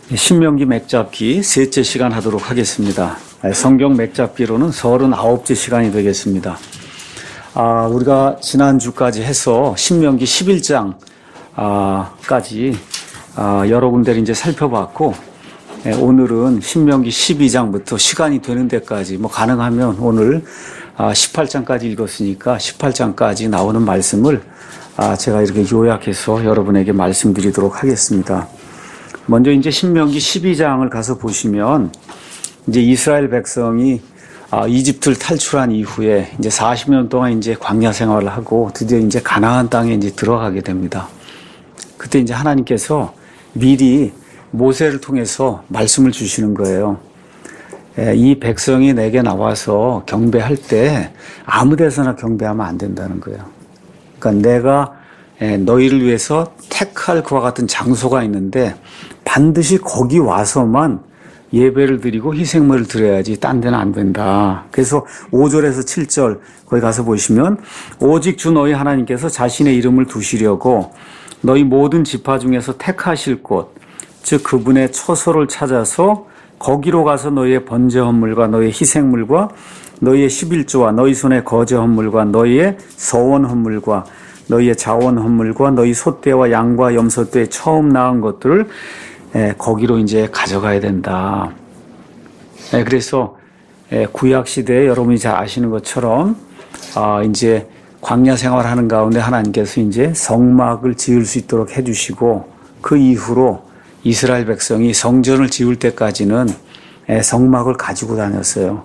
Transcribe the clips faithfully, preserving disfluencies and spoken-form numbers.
신명기 맥잡기 셋째 시간 하도록 하겠습니다. 성경 맥잡기로는 서른아홉째 시간이 되겠습니다. 아, 우리가 지난주까지 해서 신명기 십일 장까지 아, 여러 군데를 이제 살펴봤고, 예, 오늘은 신명기 십이 장부터 시간이 되는 데까지, 뭐 가능하면 오늘 아, 십팔 장까지 읽었으니까 십팔 장까지 나오는 말씀을 아, 제가 이렇게 요약해서 여러분에게 말씀드리도록 하겠습니다. 먼저 이제 신명기 십이 장을 가서 보시면 이제 이스라엘 백성이 아, 이집트를 탈출한 이후에 이제 사십 년 동안 이제 광야 생활을 하고 드디어 이제 가나안 땅에 이제 들어가게 됩니다. 그때 이제 하나님께서 미리 모세를 통해서 말씀을 주시는 거예요. 에, 이 백성이 내게 나와서 경배할 때 아무 데서나 경배하면 안 된다는 거예요. 그러니까 내가 에, 너희를 위해서 택할 그와 같은 장소가 있는데 반드시 거기 와서만 예배를 드리고 희생물을 드려야지 딴 데는 안 된다. 그래서 오 절에서 칠 절 거기 가서 보시면 오직 주 너희 하나님께서 자신의 이름을 두시려고 너희 모든 지파 중에서 택하실 곳, 즉 그분의 처소를 찾아서 거기로 가서 너희의 번제 헌물과 너희의 희생물과 너희의 십일조와 너희 손의 거제 헌물과 너희의 서원 헌물과 너희의 자원 헌물과 너희 소떼와 양과 염소떼 처음 낳은 것들을 에, 거기로 이제 가져가야 된다. 에, 그래서 에, 구약 시대에 여러분이 잘 아시는 것처럼 아, 이제 광야 생활하는 가운데 하나님께서 이제 성막을 지을 수 있도록 해주시고 그 이후로 이스라엘 백성이 성전을 지을 때까지는 에, 성막을 가지고 다녔어요.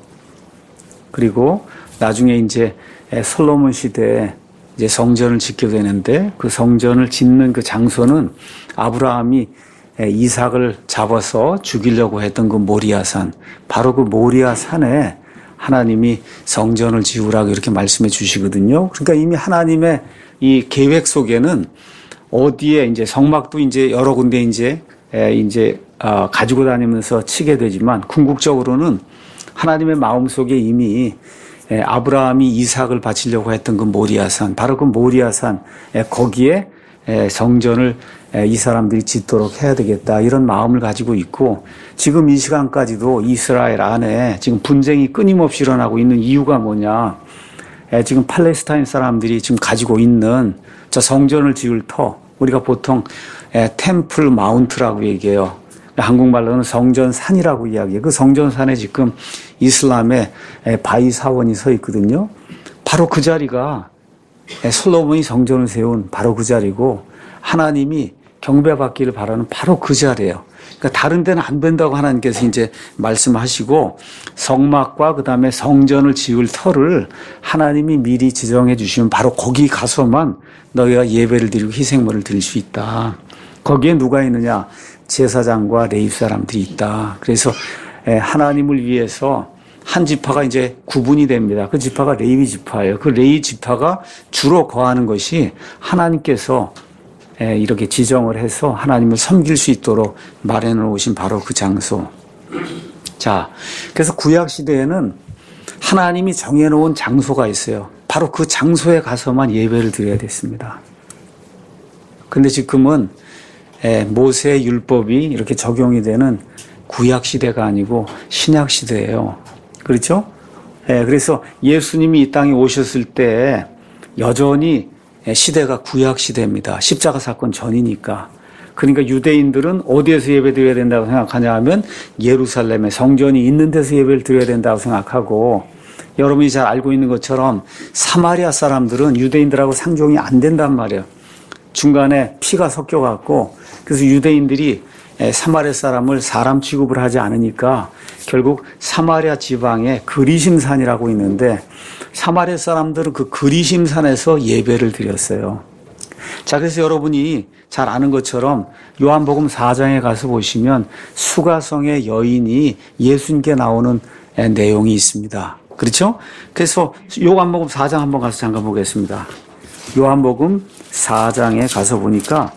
그리고 나중에 이제 에, 솔로몬 시대에 이제 성전을 짓게 되는데 그 성전을 짓는 그 장소는 아브라함이 이삭을 잡아서 죽이려고 했던 그 모리아산, 바로 그 모리아산에 하나님이 성전을 지으라고 이렇게 말씀해 주시거든요. 그러니까 이미 하나님의 이 계획 속에는 어디에 이제 성막도 이제 여러 군데 이제 이제 가지고 다니면서 치게 되지만 궁극적으로는 하나님의 마음 속에 이미 아브라함이 이삭을 바치려고 했던 그 모리아산, 바로 그 모리아산 거기에 성전을 이 사람들이 짓도록 해야 되겠다 이런 마음을 가지고 있고 지금 이 시간까지도 이스라엘 안에 지금 분쟁이 끊임없이 일어나고 있는 이유가 뭐냐, 지금 팔레스타인 사람들이 지금 가지고 있는 저 성전을 지을 터, 우리가 보통 템플 마운트라고 얘기해요. 한국말로는 성전산이라고 이야기해요. 그 성전산에 지금 이슬람의 바위 사원이 서 있거든요. 바로 그 자리가 솔로몬이 성전을 세운 바로 그 자리고 하나님이 경배받기를 바라는 바로 그 자리예요. 그러니까 다른 데는 안 된다고 하나님께서 이제 말씀하시고 성막과 그 다음에 성전을 지을 터를 하나님이 미리 지정해 주시면 바로 거기 가서만 너희가 예배를 드리고 희생물을 드릴 수 있다. 거기에 누가 있느냐? 제사장과 레위 사람들이 있다. 그래서 하나님을 위해서 한 지파가 이제 구분이 됩니다. 그 지파가 레위 지파예요. 그 레위 지파가 주로 거하는 것이 하나님께서 이렇게 지정을 해서 하나님을 섬길 수 있도록 마련해 놓으신 바로 그 장소. 자, 그래서 구약 시대에는 하나님이 정해 놓은 장소가 있어요. 바로 그 장소에 가서만 예배를 드려야 됐습니다. 근데 지금은 모세의 율법이 이렇게 적용이 되는 구약 시대가 아니고 신약 시대예요. 그렇죠? 예, 그래서 예수님이 이 땅에 오셨을 때 여전히 시대가 구약 시대입니다. 십자가 사건 전이니까. 그러니까 유대인들은 어디에서 예배 드려야 된다고 생각하냐 하면 예루살렘에 성전이 있는 데서 예배를 드려야 된다고 생각하고, 여러분이 잘 알고 있는 것처럼 사마리아 사람들은 유대인들하고 상종이 안 된단 말이에요. 중간에 피가 섞여갖고, 그래서 유대인들이 사마리아 사람을 사람 취급을 하지 않으니까 결국 사마리아 지방에 그리심산이라고 있는데 사마리아 사람들은 그 그리심산에서 예배를 드렸어요. 자, 그래서 여러분이 잘 아는 것처럼 요한복음 사 장에 가서 보시면 수가성의 여인이 예수님께 나오는 내용이 있습니다. 그렇죠? 그래서 요한복음 사 장 한번 가서 잠깐 보겠습니다. 요한복음 사 장에 가서 보니까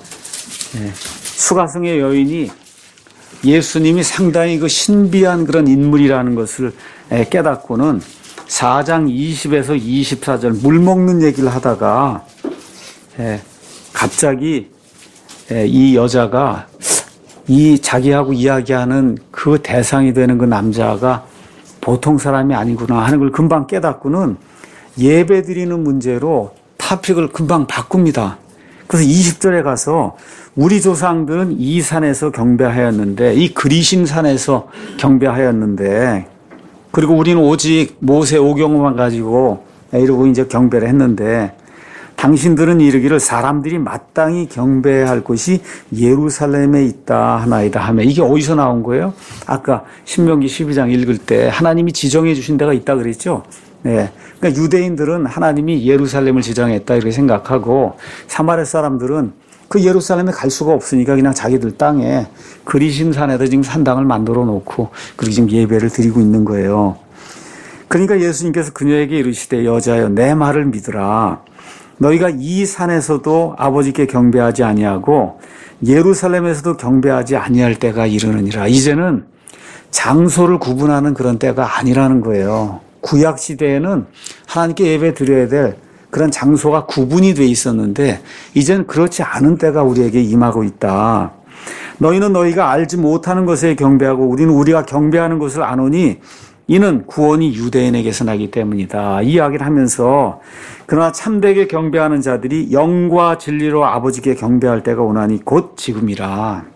수가성의 여인이 예수님이 상당히 그 신비한 그런 인물이라는 것을 깨닫고는 사 장 이십에서 이십사 절 물 먹는 얘기를 하다가 갑자기 이 여자가 이 자기하고 이야기하는 그 대상이 되는 그 남자가 보통 사람이 아니구나 하는 걸 금방 깨닫고는 예배 드리는 문제로 타픽을 금방 바꿉니다. 그래서 이십 절에 가서 우리 조상들은 이 산에서 경배하였는데, 이 그리신 산에서 경배하였는데, 그리고 우리는 오직 모세 오경만 가지고 이러고 이제 경배를 했는데, 당신들은 이르기를 사람들이 마땅히 경배할 곳이 예루살렘에 있다 하나이다 하며, 이게 어디서 나온 거예요? 아까 신명기 십이 장 읽을 때 하나님이 지정해 주신 데가 있다 그랬죠? 네. 그러니까 유대인들은 하나님이 예루살렘을 지정했다 이렇게 생각하고, 사마리 사람들은 그 예루살렘에 갈 수가 없으니까 그냥 자기들 땅에 그리심 산에다 지금 산당을 만들어 놓고 그렇게 지금 예배를 드리고 있는 거예요. 그러니까 예수님께서 그녀에게 이르시되 여자여 내 말을 믿으라. 너희가 이 산에서도 아버지께 경배하지 아니하고 예루살렘에서도 경배하지 아니할 때가 이르느니라. 이제는 장소를 구분하는 그런 때가 아니라는 거예요. 구약 시대에는 하나님께 예배 드려야 될 그런 장소가 구분이 돼 있었는데 이제는 그렇지 않은 때가 우리에게 임하고 있다. 너희는 너희가 알지 못하는 것에 경배하고 우리는 우리가 경배하는 것을 아노니 이는 구원이 유대인에게서 나기 때문이다. 이 이야기를 하면서 그러나 참되게 경배하는 자들이 영과 진리로 아버지께 경배할 때가 오나니 곧 지금이라.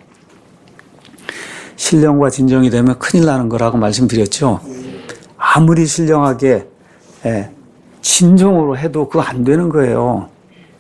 신령과 진정이 되면 큰일 나는 거라고 말씀드렸죠. 아무리 신령하게 진정으로 해도 그거 안 되는 거예요.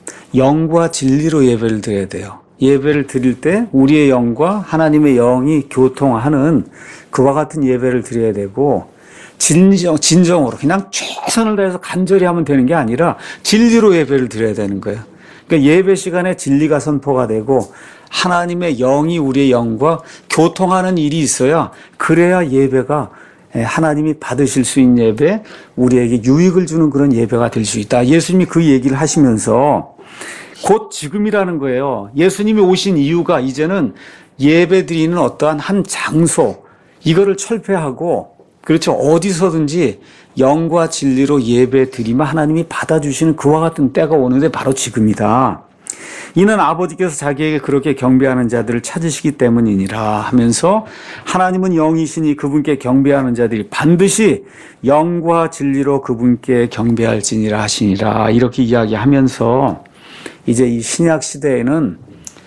영과 진리로 예배를 드려야 돼요. 예배를 드릴 때 우리의 영과 하나님의 영이 교통하는 그와 같은 예배를 드려야 되고, 진정, 진정으로 그냥 최선을 다해서 간절히 하면 되는 게 아니라 진리로 예배를 드려야 되는 거예요. 그러니까 예배 시간에 진리가 선포가 되고 하나님의 영이 우리의 영과 교통하는 일이 있어야, 그래야 예배가 하나님이 받으실 수 있는 예배, 우리에게 유익을 주는 그런 예배가 될 수 있다. 예수님이 그 얘기를 하시면서 곧 지금이라는 거예요. 예수님이 오신 이유가 이제는 예배 드리는 어떠한 한 장소, 이거를 철폐하고, 그렇죠, 어디서든지 영과 진리로 예배 드리면 하나님이 받아주시는 그와 같은 때가 오는데 바로 지금이다. 이는 아버지께서 자기에게 그렇게 경배하는 자들을 찾으시기 때문이니라 하면서, 하나님은 영이시니 그분께 경배하는 자들이 반드시 영과 진리로 그분께 경배할지니라 하시니라. 이렇게 이야기하면서 이제 이 신약 시대에는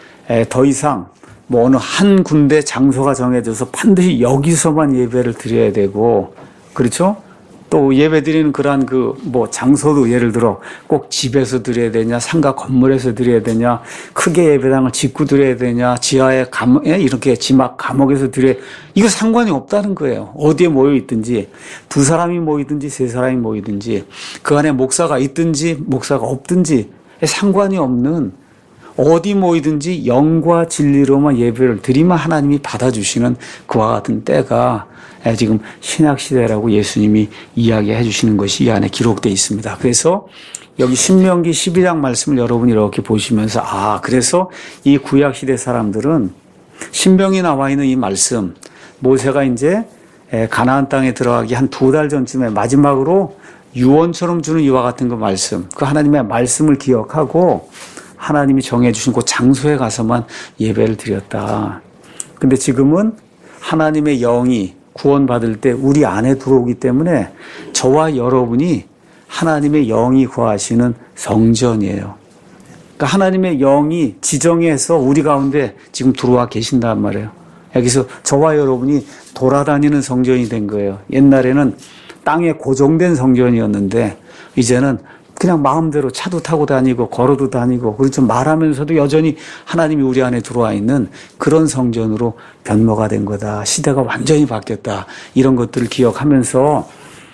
더 이상 뭐 어느 한 군데 장소가 정해져서 반드시 여기서만 예배를 드려야 되고, 그렇죠? 또 예배 드리는 그러한 그 뭐 장소도 예를 들어 꼭 집에서 드려야 되냐, 상가 건물에서 드려야 되냐, 크게 예배당을 짓고 드려야 되냐, 지하에 감옥, 이렇게 지막 감옥에서 드려야, 이거 상관이 없다는 거예요. 어디에 모여 있든지, 두 사람이 모이든지 세 사람이 모이든지, 그 안에 목사가 있든지 목사가 없든지 상관이 없는, 어디 모이든지 영과 진리로만 예배를 드리면 하나님이 받아주시는 그와 같은 때가 지금 신약시대라고 예수님이 이야기해 주시는 것이 이 안에 기록되어 있습니다. 그래서 여기 신명기 십이 장 말씀을 여러분이 이렇게 보시면서, 아, 그래서 이 구약시대 사람들은 신명이 나와 있는 이 말씀, 모세가 이제 가나안 땅에 들어가기 한 두 달 전쯤에 마지막으로 유언처럼 주는 이와 같은 그 말씀, 그 하나님의 말씀을 기억하고 하나님이 정해주신 그 장소에 가서만 예배를 드렸다. 근데 지금은 하나님의 영이 구원받을 때 우리 안에 들어오기 때문에 저와 여러분이 하나님의 영이 거하시는 성전이에요. 그러니까 하나님의 영이 지정해서 우리 가운데 지금 들어와 계신단 말이에요. 여기서 저와 여러분이 돌아다니는 성전이 된 거예요. 옛날에는 땅에 고정된 성전이었는데 이제는 그냥 마음대로 차도 타고 다니고 걸어도 다니고, 그렇죠, 말하면서도 여전히 하나님이 우리 안에 들어와 있는 그런 성전으로 변모가 된 거다. 시대가 완전히 바뀌었다. 이런 것들을 기억하면서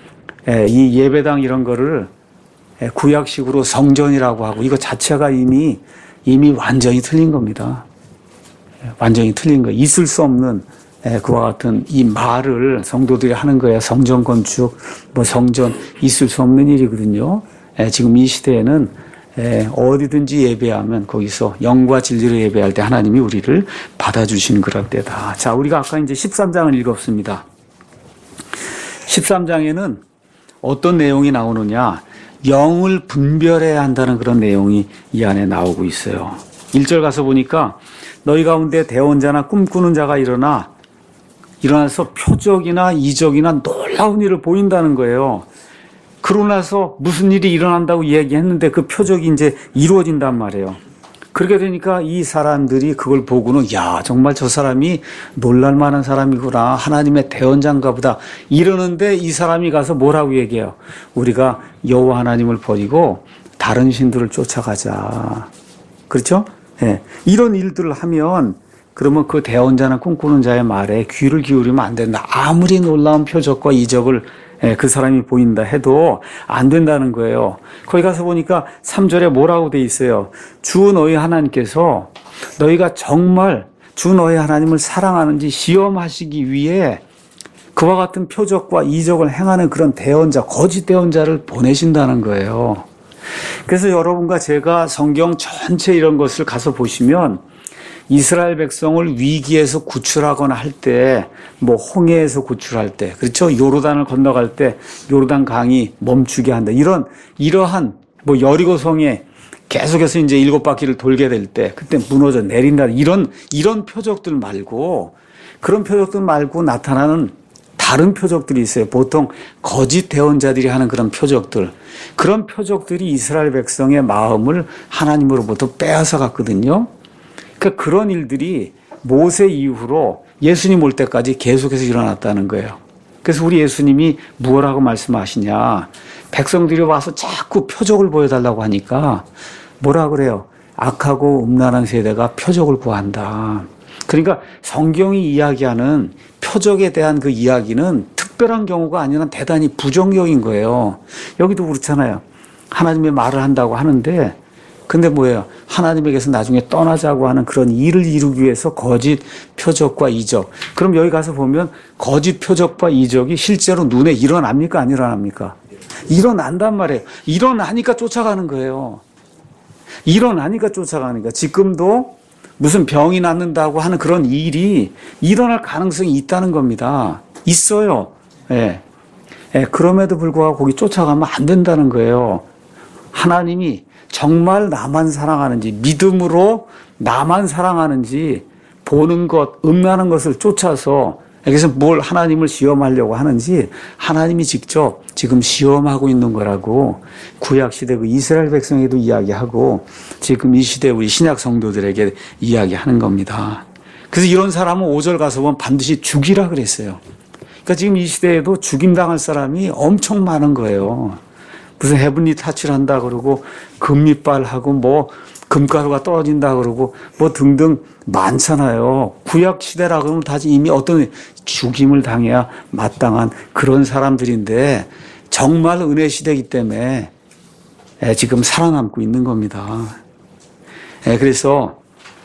이 예배당 이런 거를 구약식으로 성전이라고 하고, 이거 자체가 이미 이미 완전히 틀린 겁니다. 완전히 틀린 거예요. 있을 수 없는 그와 같은 이 말을 성도들이 하는 거예요. 성전 건축, 뭐 성전, 있을 수 없는 일이거든요. 지금 이 시대에는 어디든지 예배하면 거기서 영과 진리로 예배할 때 하나님이 우리를 받아주시는 그럴 때다. 자, 우리가 아까 이제 십삼 장을 읽었습니다. 십삼 장에는 어떤 내용이 나오느냐, 영을 분별해야 한다는 그런 내용이 이 안에 나오고 있어요. 일 절 가서 보니까 너희 가운데 대언자나 꿈꾸는 자가 일어나 일어나서 표적이나 이적이나 놀라운 일을 보인다는 거예요. 그러고 나서 무슨 일이 일어난다고 이야기했는데 그 표적이 이제 이루어진단 말이에요. 그렇게 되니까 이 사람들이 그걸 보고는 야 정말 저 사람이 놀랄만한 사람이구나. 하나님의 대언자인가 보다. 이러는데 이 사람이 가서 뭐라고 얘기해요. 우리가 여호와 하나님을 버리고 다른 신들을 쫓아가자. 그렇죠? 네. 이런 일들을 하면 그러면 그 대언자나 꿈꾸는 자의 말에 귀를 기울이면 안 된다. 아무리 놀라운 표적과 이적을 그 사람이 보인다 해도 안 된다는 거예요. 거기 가서 보니까 삼 절에 뭐라고 돼 있어요. 주 너희 하나님께서 너희가 정말 주 너희 하나님을 사랑하는지 시험하시기 위해 그와 같은 표적과 이적을 행하는 그런 대언자, 거짓 대언자를 보내신다는 거예요. 그래서 여러분과 제가 성경 전체 이런 것을 가서 보시면 이스라엘 백성을 위기에서 구출하거나 할 때, 뭐 홍해에서 구출할 때, 그렇죠? 요르단을 건너갈 때 요르단 강이 멈추게 한다. 이런 이러한 뭐 여리고성에 계속해서 이제 일곱 바퀴를 돌게 될 때, 그때 무너져 내린다. 이런 이런 표적들 말고 그런 표적들 말고 나타나는 다른 표적들이 있어요. 보통 거짓 대언자들이 하는 그런 표적들. 그런 표적들이 이스라엘 백성의 마음을 하나님으로부터 빼앗아 갔거든요. 그러니까 그런 일들이 모세 이후로 예수님 올 때까지 계속해서 일어났다는 거예요. 그래서 우리 예수님이 무엇라고 말씀하시냐. 백성들이 와서 자꾸 표적을 보여달라고 하니까 뭐라 그래요? 악하고 음란한 세대가 표적을 구한다. 그러니까 성경이 이야기하는 표적에 대한 그 이야기는 특별한 경우가 아니라 대단히 부정적인 거예요. 여기도 그렇잖아요. 하나님의 말을 한다고 하는데 근데 뭐예요? 하나님에게서 나중에 떠나자고 하는 그런 일을 이루기 위해서 거짓 표적과 이적. 그럼 여기 가서 보면 거짓 표적과 이적이 실제로 눈에 일어납니까? 안 일어납니까? 일어난단 말이에요. 일어나니까 쫓아가는 거예요. 일어나니까 쫓아가는 거예요. 지금도 무슨 병이 낫는다고 하는 그런 일이 일어날 가능성이 있다는 겁니다. 있어요. 예. 예. 그럼에도 불구하고 거기 쫓아가면 안 된다는 거예요. 하나님이 정말 나만 사랑하는지, 믿음으로 나만 사랑하는지 보는 것, 음란한 것을 쫓아서 여기서 뭘 하나님을 시험하려고 하는지 하나님이 직접 지금 시험하고 있는 거라고 구약시대 그 이스라엘 백성에도 이야기하고 지금 이 시대 우리 신약 성도들에게 이야기하는 겁니다. 그래서 이런 사람은 오 절 가서 보면 반드시 죽이라 그랬어요. 그러니까 지금 이 시대에도 죽임당할 사람이 엄청 많은 거예요. 무슨 헤븐리 타치를 한다 그러고 금리빨하고 뭐 금가루가 떨어진다 그러고 뭐 등등 많잖아요. 구약 시대라 그러면 다 이미 어떤 죽임을 당해야 마땅한 그런 사람들인데 정말 은혜 시대이기 때문에 지금 살아남고 있는 겁니다. 그래서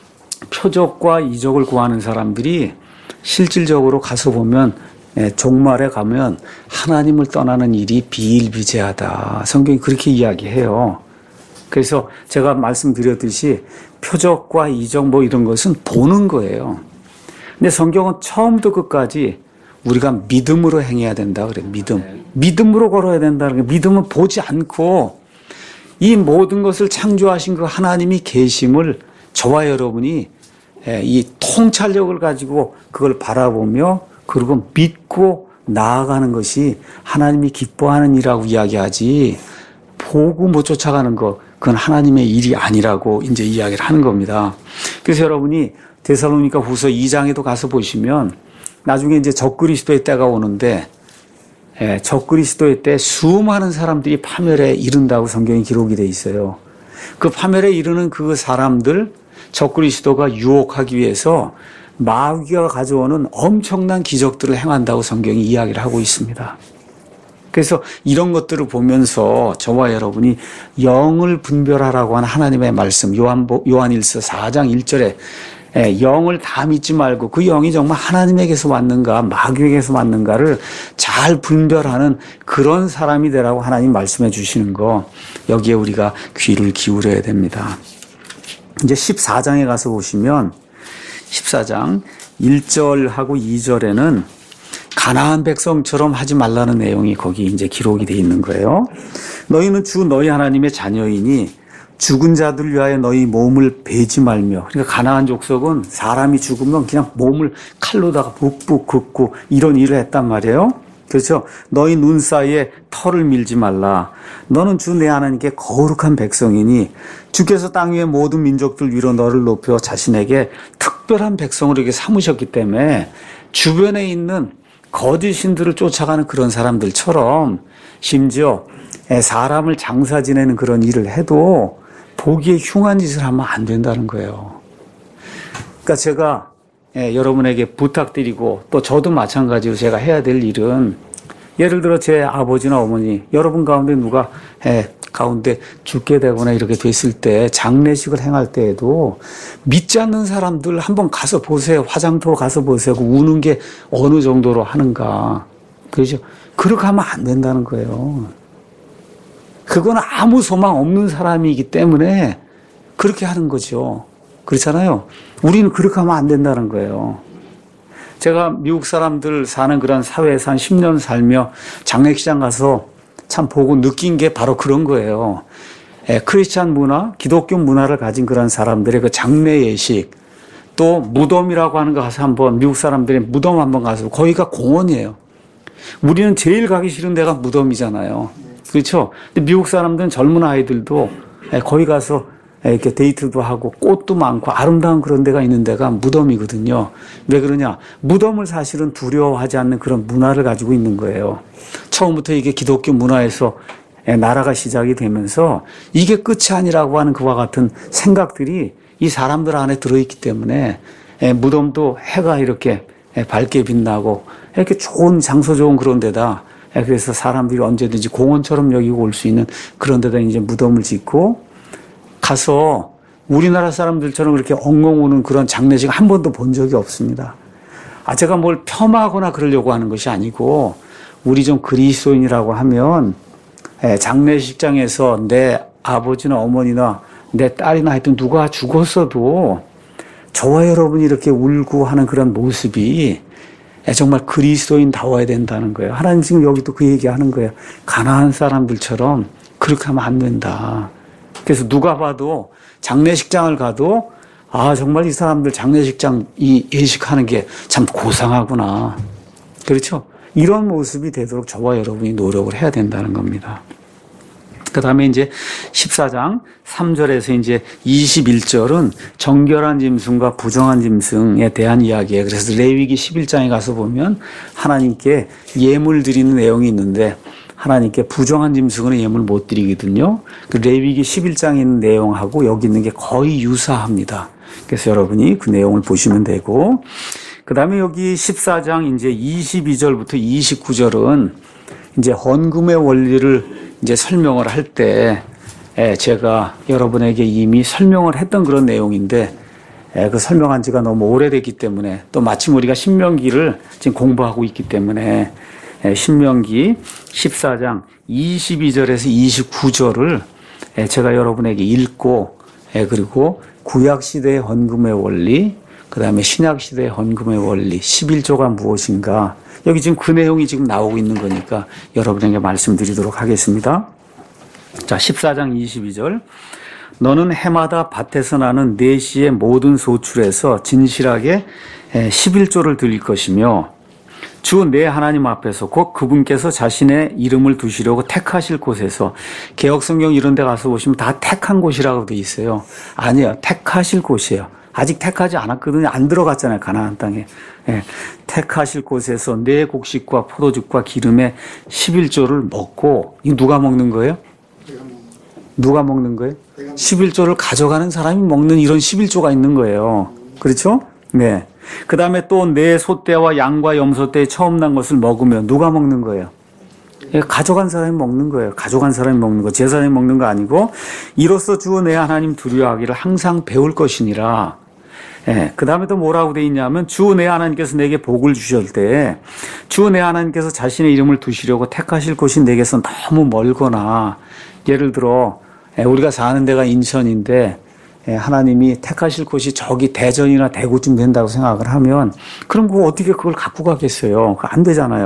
표적과 이적을 구하는 사람들이 실질적으로 가서 보면 종말에 가면 하나님을 떠나는 일이 비일비재하다. 성경이 그렇게 이야기해요. 그래서 제가 말씀드렸듯이 표적과 이적 뭐 이런 것은 보는 거예요. 근데 성경은 처음부터 끝까지 우리가 믿음으로 행해야 된다 그래요. 믿음. 믿음으로 걸어야 된다는 게 믿음은 보지 않고 이 모든 것을 창조하신 그 하나님이 계심을 저와 여러분이 이 통찰력을 가지고 그걸 바라보며 그리고 믿고 나아가는 것이 하나님이 기뻐하는 일이라고 이야기하지 보고 못 쫓아가는 거 그건 하나님의 일이 아니라고 이제 이야기를 하는 겁니다. 그래서 여러분이 데살로니가 후서 이 장에도 가서 보시면 나중에 이제 적그리스도의 때가 오는데 예, 적그리스도의 때 수많은 사람들이 파멸에 이른다고 성경이 기록이 돼 있어요. 그 파멸에 이르는 그 사람들 적그리스도가 유혹하기 위해서 마귀가 가져오는 엄청난 기적들을 행한다고 성경이 이야기를 하고 있습니다. 그래서 이런 것들을 보면서 저와 여러분이 영을 분별하라고 하는 하나님의 말씀 요한보, 요한일서 사 장 일 절에 영을 다 믿지 말고 그 영이 정말 하나님에게서 왔는가 마귀에게서 왔는가를 잘 분별하는 그런 사람이 되라고 하나님 말씀해 주시는 거 여기에 우리가 귀를 기울여야 됩니다. 이제 십사 장에 가서 보시면 십사 장 일 절하고 이 절에는 가나안 백성처럼 하지 말라는 내용이 거기 이제 기록이 되어 있는 거예요. 너희는 주 너희 하나님의 자녀이니 죽은 자들 위하여 너희 몸을 베지 말며. 그러니까 가나안 족속은 사람이 죽으면 그냥 몸을 칼로다가 붓붓 긋고 이런 일을 했단 말이에요. 그렇죠? 너희 눈 사이에 털을 밀지 말라. 너는 주 내 하나님께 거룩한 백성이니 주께서 땅 위의 모든 민족들 위로 너를 높여 자신에게 특별한 백성으로 이렇게 삼으셨기 때문에 주변에 있는 거짓 신들을 쫓아가는 그런 사람들처럼 심지어 사람을 장사 지내는 그런 일을 해도 보기에 흉한 짓을 하면 안 된다는 거예요. 그러니까 제가 예, 여러분에게 부탁드리고 또 저도 마찬가지로 제가 해야 될 일은 예를 들어 제 아버지나 어머니 여러분 가운데 누가 예, 가운데 죽게 되거나 이렇게 됐을 때 장례식을 행할 때에도 믿지 않는 사람들 한번 가서 보세요. 화장터로 가서 보세요. 그 우는 게 어느 정도로 하는가. 그렇죠? 그렇게 하면 안 된다는 거예요. 그건 아무 소망 없는 사람이기 때문에 그렇게 하는 거죠. 그렇잖아요. 우리는 그렇게 하면 안 된다는 거예요. 제가 미국 사람들 사는 그런 사회에서 한 십 년 살며 장례식장 가서 참 보고 느낀 게 바로 그런 거예요. 예, 크리스찬 문화, 기독교 문화를 가진 그런 사람들의 그 장례 예식, 또 무덤이라고 하는 거 가서 한번 미국 사람들이 무덤 한번 가서 거기가 공원이에요. 우리는 제일 가기 싫은 데가 무덤이잖아요. 그렇죠? 근데 미국 사람들은 젊은 아이들도 예, 거기 가서 이렇게 데이트도 하고 꽃도 많고 아름다운 그런 데가 있는 데가 무덤이거든요. 왜 그러냐? 무덤을 사실은 두려워하지 않는 그런 문화를 가지고 있는 거예요. 처음부터 이게 기독교 문화에서 나라가 시작이 되면서 이게 끝이 아니라고 하는 그와 같은 생각들이 이 사람들 안에 들어있기 때문에 무덤도 해가 이렇게 밝게 빛나고 이렇게 좋은 장소 좋은 그런 데다 그래서 사람들이 언제든지 공원처럼 여기고 올 수 있는 그런 데다 이제 무덤을 짓고 가서 우리나라 사람들처럼 그렇게 엉엉 우는 그런 장례식 한 번도 본 적이 없습니다. 아, 제가 뭘 폄하하거나 그러려고 하는 것이 아니고 우리 좀 그리스도인이라고 하면 장례식장에서 내 아버지나 어머니나 내 딸이나 하여튼 누가 죽었어도 저와 여러분이 이렇게 울고 하는 그런 모습이 정말 그리스도인다워야 된다는 거예요. 하나님 지금 여기도 그 얘기하는 거예요. 가난한 사람들처럼 그렇게 하면 안 된다. 그래서 누가 봐도 장례식장을 가도 아 정말 이 사람들 장례식장 이 예식하는 게 참 고상하구나. 그렇죠? 이런 모습이 되도록 저와 여러분이 노력을 해야 된다는 겁니다. 그 다음에 이제 십사 장 삼 절에서 이제 이십일 절은 정결한 짐승과 부정한 짐승에 대한 이야기예요. 그래서 레위기 십일 장에 가서 보면 하나님께 예물 드리는 내용이 있는데 하나님께 부정한 짐승은 예물 못 드리거든요. 그 레위기 십일 장에 있는 내용하고 여기 있는 게 거의 유사합니다. 그래서 여러분이 그 내용을 보시면 되고, 그 다음에 여기 십사 장 이제 이십이 절부터 이십구 절은 이제 헌금의 원리를 이제 설명을 할 때 제가 여러분에게 이미 설명을 했던 그런 내용인데 그 설명한 지가 너무 오래됐기 때문에 또 마침 우리가 신명기를 지금 공부하고 있기 때문에 신명기 십사 장 이십이 절에서 이십구 절을 제가 여러분에게 읽고 그리고 구약시대의 헌금의 원리 그 다음에 신약시대의 헌금의 원리 십일조가 무엇인가 여기 지금 그 내용이 지금 나오고 있는 거니까 여러분에게 말씀드리도록 하겠습니다. 자, 십사 장 이십이 절 너는 해마다 밭에서 나는 네 시의 모든 소출에서 진실하게 십일조를 드릴 것이며 주 내 하나님 앞에서 곧 그분께서 자신의 이름을 두시려고 택하실 곳에서 개역성경 이런 데 가서 보시면 다 택한 곳이라고 돼 있어요. 아니에요. 택하실 곳이에요. 아직 택하지 않았거든요. 안 들어갔잖아요. 가나안 땅에. 예. 택하실 곳에서 내 곡식과 포도즙과 기름의 십일조를 먹고 이거 누가 먹는 거예요? 누가 먹는 거예요? 십일조를 가져가는 사람이 먹는 이런 십일조가 있는 거예요. 그렇죠? 네. 그 다음에 또 내 소떼와 양과 염소떼에 처음 난 것을 먹으면 누가 먹는 거예요? 가져간 사람이 먹는 거예요. 가져간 사람이 먹는 거. 제사장이 먹는 거 아니고 이로써 주 내 하나님 두려워하기를 항상 배울 것이니라. 예, 그 다음에 또 뭐라고 돼 있냐면 주 내 하나님께서 내게 복을 주실 때 주 내 하나님께서 자신의 이름을 두시려고 택하실 곳이 내게서 너무 멀거나 예를 들어 우리가 사는 데가 인천인데 하나님이 택하실 곳이 저기 대전이나 대구쯤 된다고 생각을 하면 그럼 그 어떻게 그걸 갖고 가겠어요? 안 되잖아요.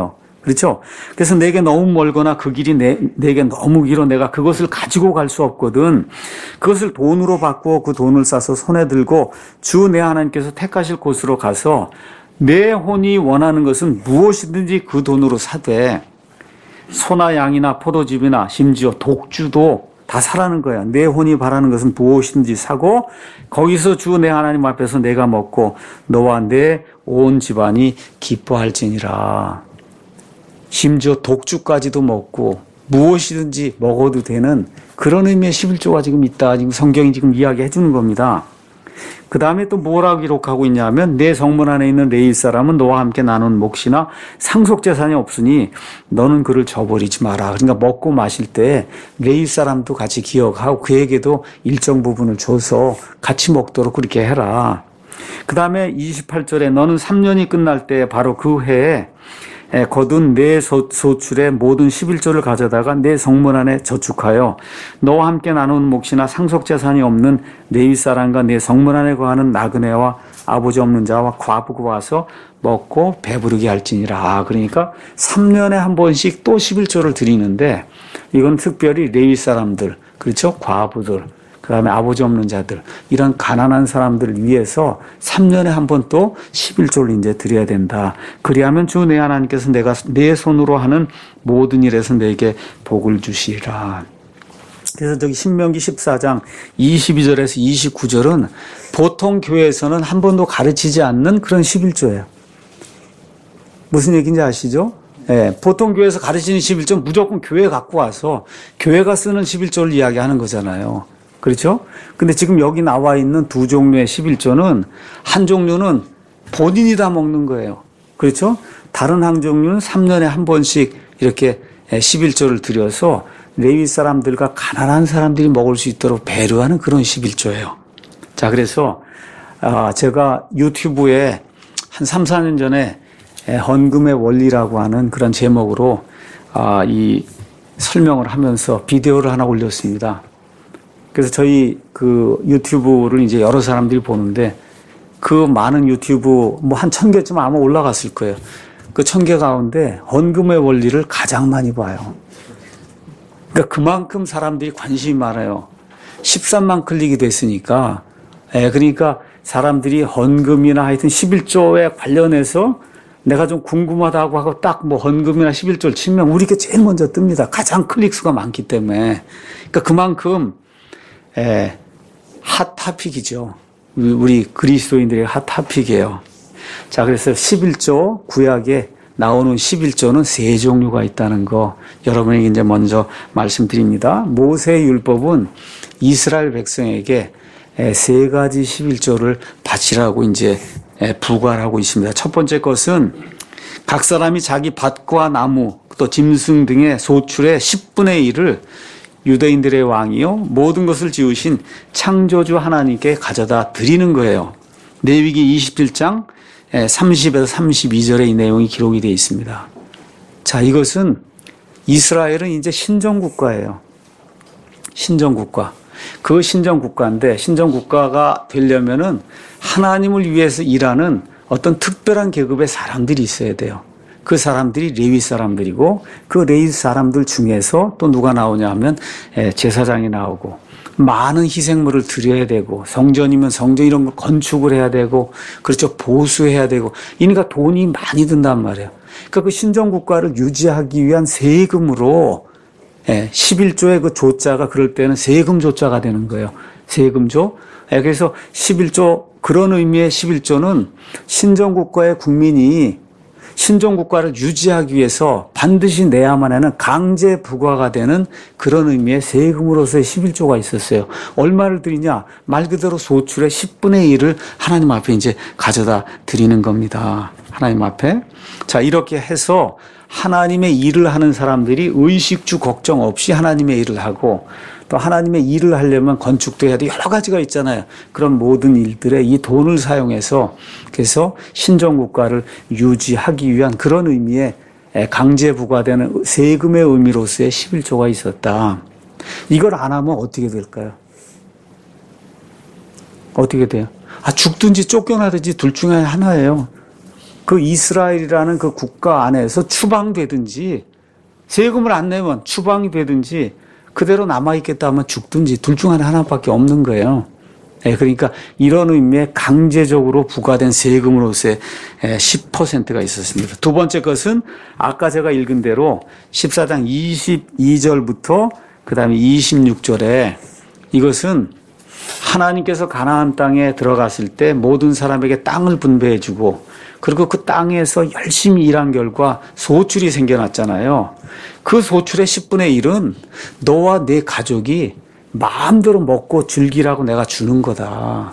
그렇죠? 그래서 내게 너무 멀거나 그 길이 내, 내게 너무 길어 내가 그것을 가지고 갈 수 없거든. 그것을 돈으로 바꾸어 그 돈을 싸서 손에 들고 주 내 하나님께서 택하실 곳으로 가서 내 혼이 원하는 것은 무엇이든지 그 돈으로 사되 소나 양이나 포도즙이나 심지어 독주도 다 사라는 거야. 내 혼이 바라는 것은 무엇인지 사고 거기서 주 내 하나님 앞에서 내가 먹고 너와 내 온 집안이 기뻐할지니라. 심지어 독주까지도 먹고 무엇이든지 먹어도 되는 그런 의미의 십일조가 지금 있다. 지금 성경이 지금 이야기해 주는 겁니다. 그 다음에 또 뭐라고 기록하고 있냐면 내 성문 안에 있는 레위 사람은 너와 함께 나눈 몫이나 상속재산이 없으니 너는 그를 저버리지 마라. 그러니까 먹고 마실 때 레위 사람도 같이 기억하고 그에게도 일정 부분을 줘서 같이 먹도록 그렇게 해라. 그 다음에 이십팔 절에 너는 삼 년이 끝날 때 바로 그 해에 거둔 내 소출의 모든 십일조를 가져다가 내 성문 안에 저축하여 너와 함께 나눈 몫이나 상속재산이 없는 레위 사람과 내 성문 안에 거하는 나그네와 아버지 없는 자와 과부가 와서 먹고 배부르게 할지니라. 그러니까 삼 년에 한 번씩 또 십일조를 드리는데 이건 특별히 레위 사람들, 그렇죠? 과부들, 그 다음에 아버지 없는 자들, 이런 가난한 사람들을 위해서 삼 년에 한 번 또 십일조를 이제 드려야 된다. 그리하면 주 내 하나님께서 내가 내 손으로 하는 모든 일에서 내게 복을 주시리라. 그래서 저기 신명기 십사 장 이십이 절에서 이십구 절은 보통 교회에서는 한 번도 가르치지 않는 그런 십일조예요. 무슨 얘기인지 아시죠? 예, 보통 교회에서 가르치는 십일조는 무조건 교회에 갖고 와서 교회가 쓰는 십일조를 이야기하는 거잖아요. 그렇죠? 근데 지금 여기 나와 있는 두 종류의 십일조는 한 종류는 본인이 다 먹는 거예요. 그렇죠? 다른 한 종류는 삼 년에 한 번씩 이렇게 십일조를 드려서 레위 사람들과 가난한 사람들이 먹을 수 있도록 배려하는 그런 십일조예요. 자, 그래서 제가 유튜브에 한 삼, 사 년 전에 헌금의 원리라고 하는 그런 제목으로 이 설명을 하면서 비디오를 하나 올렸습니다. 그래서 저희 그 유튜브를 이제 여러 사람들이 보는데 그 많은 유튜브 뭐 한 천 개쯤 아마 올라갔을 거예요. 그 천 개 가운데 헌금의 원리를 가장 많이 봐요. 그러니까 그만큼 사람들이 관심이 많아요. 십삼만 클릭이 됐으니까. 예, 그러니까 사람들이 헌금이나 하여튼 십일조에 관련해서 내가 좀 궁금하다고 하고 딱 뭐 헌금이나 십일조를 치면 우리가 제일 먼저 뜹니다. 가장 클릭 수가 많기 때문에. 그러니까 그만큼 예, 핫 토픽이죠. 우리 그리스도인들의 핫 토픽이에요. 자, 그래서 십일조, 구약에 나오는 십일조는 세 종류가 있다는 거 여러분에게 이제 먼저 말씀드립니다. 모세의 율법은 이스라엘 백성에게 세 가지 십일조를 바치라고 이제 부과하고 있습니다. 첫 번째 것은 각 사람이 자기 밭과 나무 또 짐승 등의 소출의 십분의 일을 유대인들의 왕이요 모든 것을 지으신 창조주 하나님께 가져다 드리는 거예요. 레위기 이십칠 장 삼십에서 삼십이 절에 이 내용이 기록이 되어 있습니다. 자, 이것은 이스라엘은 이제 신정국가예요. 신정국가. 그 신정국가인데 신정국가가 되려면은 하나님을 위해서 일하는 어떤 특별한 계급의 사람들이 있어야 돼요. 그 사람들이 레위 사람들이고 그 레위 사람들 중에서 또 누가 나오냐 하면 제사장이 나오고 많은 희생물을 드려야 되고 성전이면 성전 이런 걸 건축을 해야 되고 그렇죠. 보수해야 되고 그러니까 돈이 많이 든단 말이에요. 그러니까 그 신정국가를 유지하기 위한 세금으로 십일조의 그 조자가 그럴 때는 세금 조자가 되는 거예요. 세금조. 그래서 십일조 그런 의미의 십일조는 신정국가의 국민이 신정국가를 유지하기 위해서 반드시 내야만 하는 강제 부과가 되는 그런 의미의 세금으로서의 십일조가 있었어요. 얼마를 드리냐? 말 그대로 소출의 십분의 일을 하나님 앞에 이제 가져다 드리는 겁니다. 하나님 앞에. 자, 이렇게 해서 하나님의 일을 하는 사람들이 의식주 걱정 없이 하나님의 일을 하고 또 하나님의 일을 하려면 건축도 해야 돼. 여러 가지가 있잖아요. 그런 모든 일들에 이 돈을 사용해서 그래서 신정국가를 유지하기 위한 그런 의미의 강제 부과되는 세금의 의미로서의 십일조가 있었다. 이걸 안 하면 어떻게 될까요? 어떻게 돼요? 아, 죽든지 쫓겨나든지 둘 중에 하나예요. 그 이스라엘이라는 그 국가 안에서 추방되든지 세금을 안 내면 추방이 되든지 그대로 남아있겠다 하면 죽든지 둘 중 하나밖에 없는 거예요. 예, 그러니까 이런 의미의 강제적으로 부과된 세금으로서의 십 퍼센트가 있었습니다. 두 번째 것은 아까 제가 읽은 대로 십사 장 이십이 절부터 그 다음에 이십육 절에 이것은 하나님께서 가나안 땅에 들어갔을 때 모든 사람에게 땅을 분배해 주고 그리고 그 땅에서 열심히 일한 결과 소출이 생겨났잖아요. 그 소출의 십분의 일은 너와 내 가족이 마음대로 먹고 즐기라고 내가 주는 거다.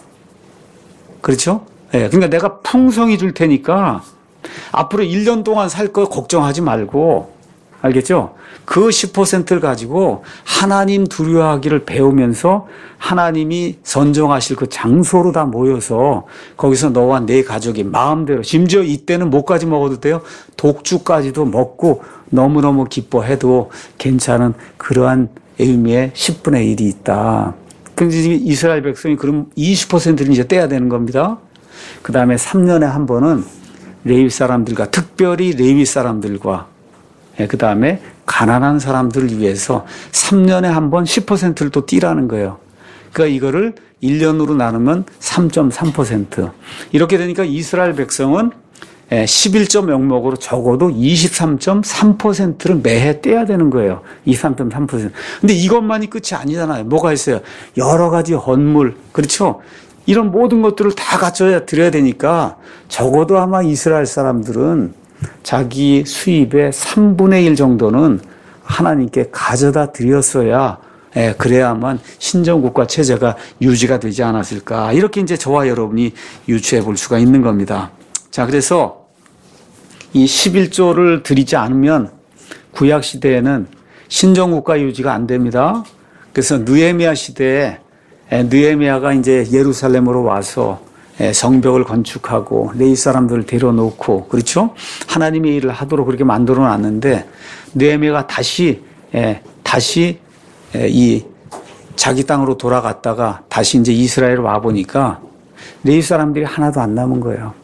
그렇죠? 예, 그러니까 내가 풍성히 줄 테니까 앞으로 일 년 동안 살 거 걱정하지 말고, 알겠죠? 그 십 퍼센트를 가지고 하나님 두려워하기를 배우면서 하나님이 선정하실 그 장소로 다 모여서 거기서 너와 내 가족이 마음대로, 심지어 이때는 뭐까지 먹어도 돼요? 독주까지도 먹고 너무너무 기뻐해도 괜찮은 그러한 의미의 십분의 일이 있다. 그래서 이스라엘 백성이 그럼 이십 퍼센트를 이제 떼야 되는 겁니다. 그 다음에 삼 년에 한 번은 레위 사람들과, 특별히 레위 사람들과, 그 다음에 가난한 사람들을 위해서 삼 년에 한 번 십 퍼센트를 또 띄라는 거예요. 그러니까 이거를 일 년으로 나누면 삼 점 삼 퍼센트. 이렇게 되니까 이스라엘 백성은 십일 조 명목으로 적어도 이십삼 점 삼 퍼센트를 매해 떼야 되는 거예요. 이십삼 점 삼 퍼센트. 근데 이것만이 끝이 아니잖아요. 뭐가 있어요? 여러 가지 헌물, 그렇죠? 이런 모든 것들을 다 갖춰야 드려야 되니까 적어도 아마 이스라엘 사람들은 자기 수입의 삼분의 일 정도는 하나님께 가져다 드렸어야, 예, 그래야만 신정국가 체제가 유지가 되지 않았을까. 이렇게 이제 저와 여러분이 유추해 볼 수가 있는 겁니다. 자, 그래서 이 십일 조를 드리지 않으면 구약 시대에는 신정국가 유지가 안 됩니다. 그래서 느헤미야 시대에 느헤미야가 이제 예루살렘으로 와서 성벽을 건축하고 레위 사람들을 데려놓고, 그렇죠? 하나님의 일을 하도록 그렇게 만들어 놨는데 느헤미야가 다시 다시 이 자기 땅으로 돌아갔다가 다시 이제 이스라엘에 와 보니까 레위 사람들이 하나도 안 남은 거예요.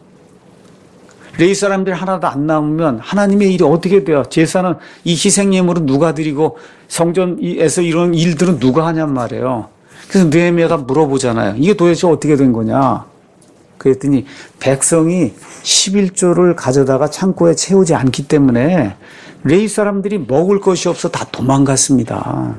레위 사람들이 하나도 안 남으면 하나님의 일이 어떻게 돼요? 제사는 이 희생예물은 누가 드리고 성전에서 이런 일들은 누가 하냔 말이에요. 그래서 느헤미야가 물어보잖아요. 이게 도대체 어떻게 된 거냐? 그랬더니 백성이 십일 조를 가져다가 창고에 채우지 않기 때문에 레위 사람들이 먹을 것이 없어 다 도망갔습니다.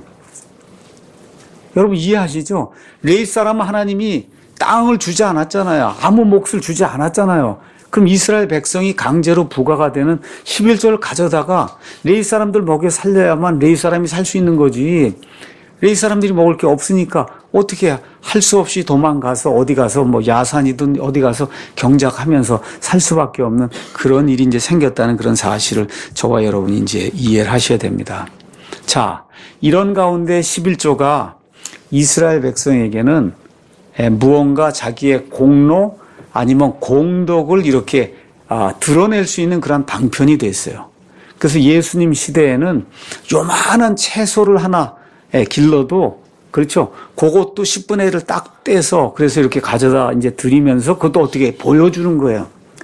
여러분 이해하시죠? 레위 사람은 하나님이 땅을 주지 않았잖아요. 아무 몫을 주지 않았잖아요. 그럼 이스라엘 백성이 강제로 부과가 되는 십일 조를 가져다가 레위 사람들 먹여 살려야만 레위 사람이 살 수 있는 거지. 레위 사람들이 먹을 게 없으니까 어떻게 할 수 없이 도망가서 어디 가서 뭐 야산이든 어디 가서 경작하면서 살 수밖에 없는 그런 일이 이제 생겼다는 그런 사실을 저와 여러분이 이제 이해를 하셔야 됩니다. 자, 이런 가운데 십일 조가 이스라엘 백성에게는 무언가 자기의 공로 아니면 공덕을 이렇게 아, 드러낼 수 있는 그런 방편이 됐어요. 그래서 예수님 시대에는 요만한 채소를 하나 길러도, 그렇죠? 그것도 십분의 일을 딱 떼서 그래서 이렇게 가져다 이제 드리면서 그것도 어떻게 보여주는 거예요.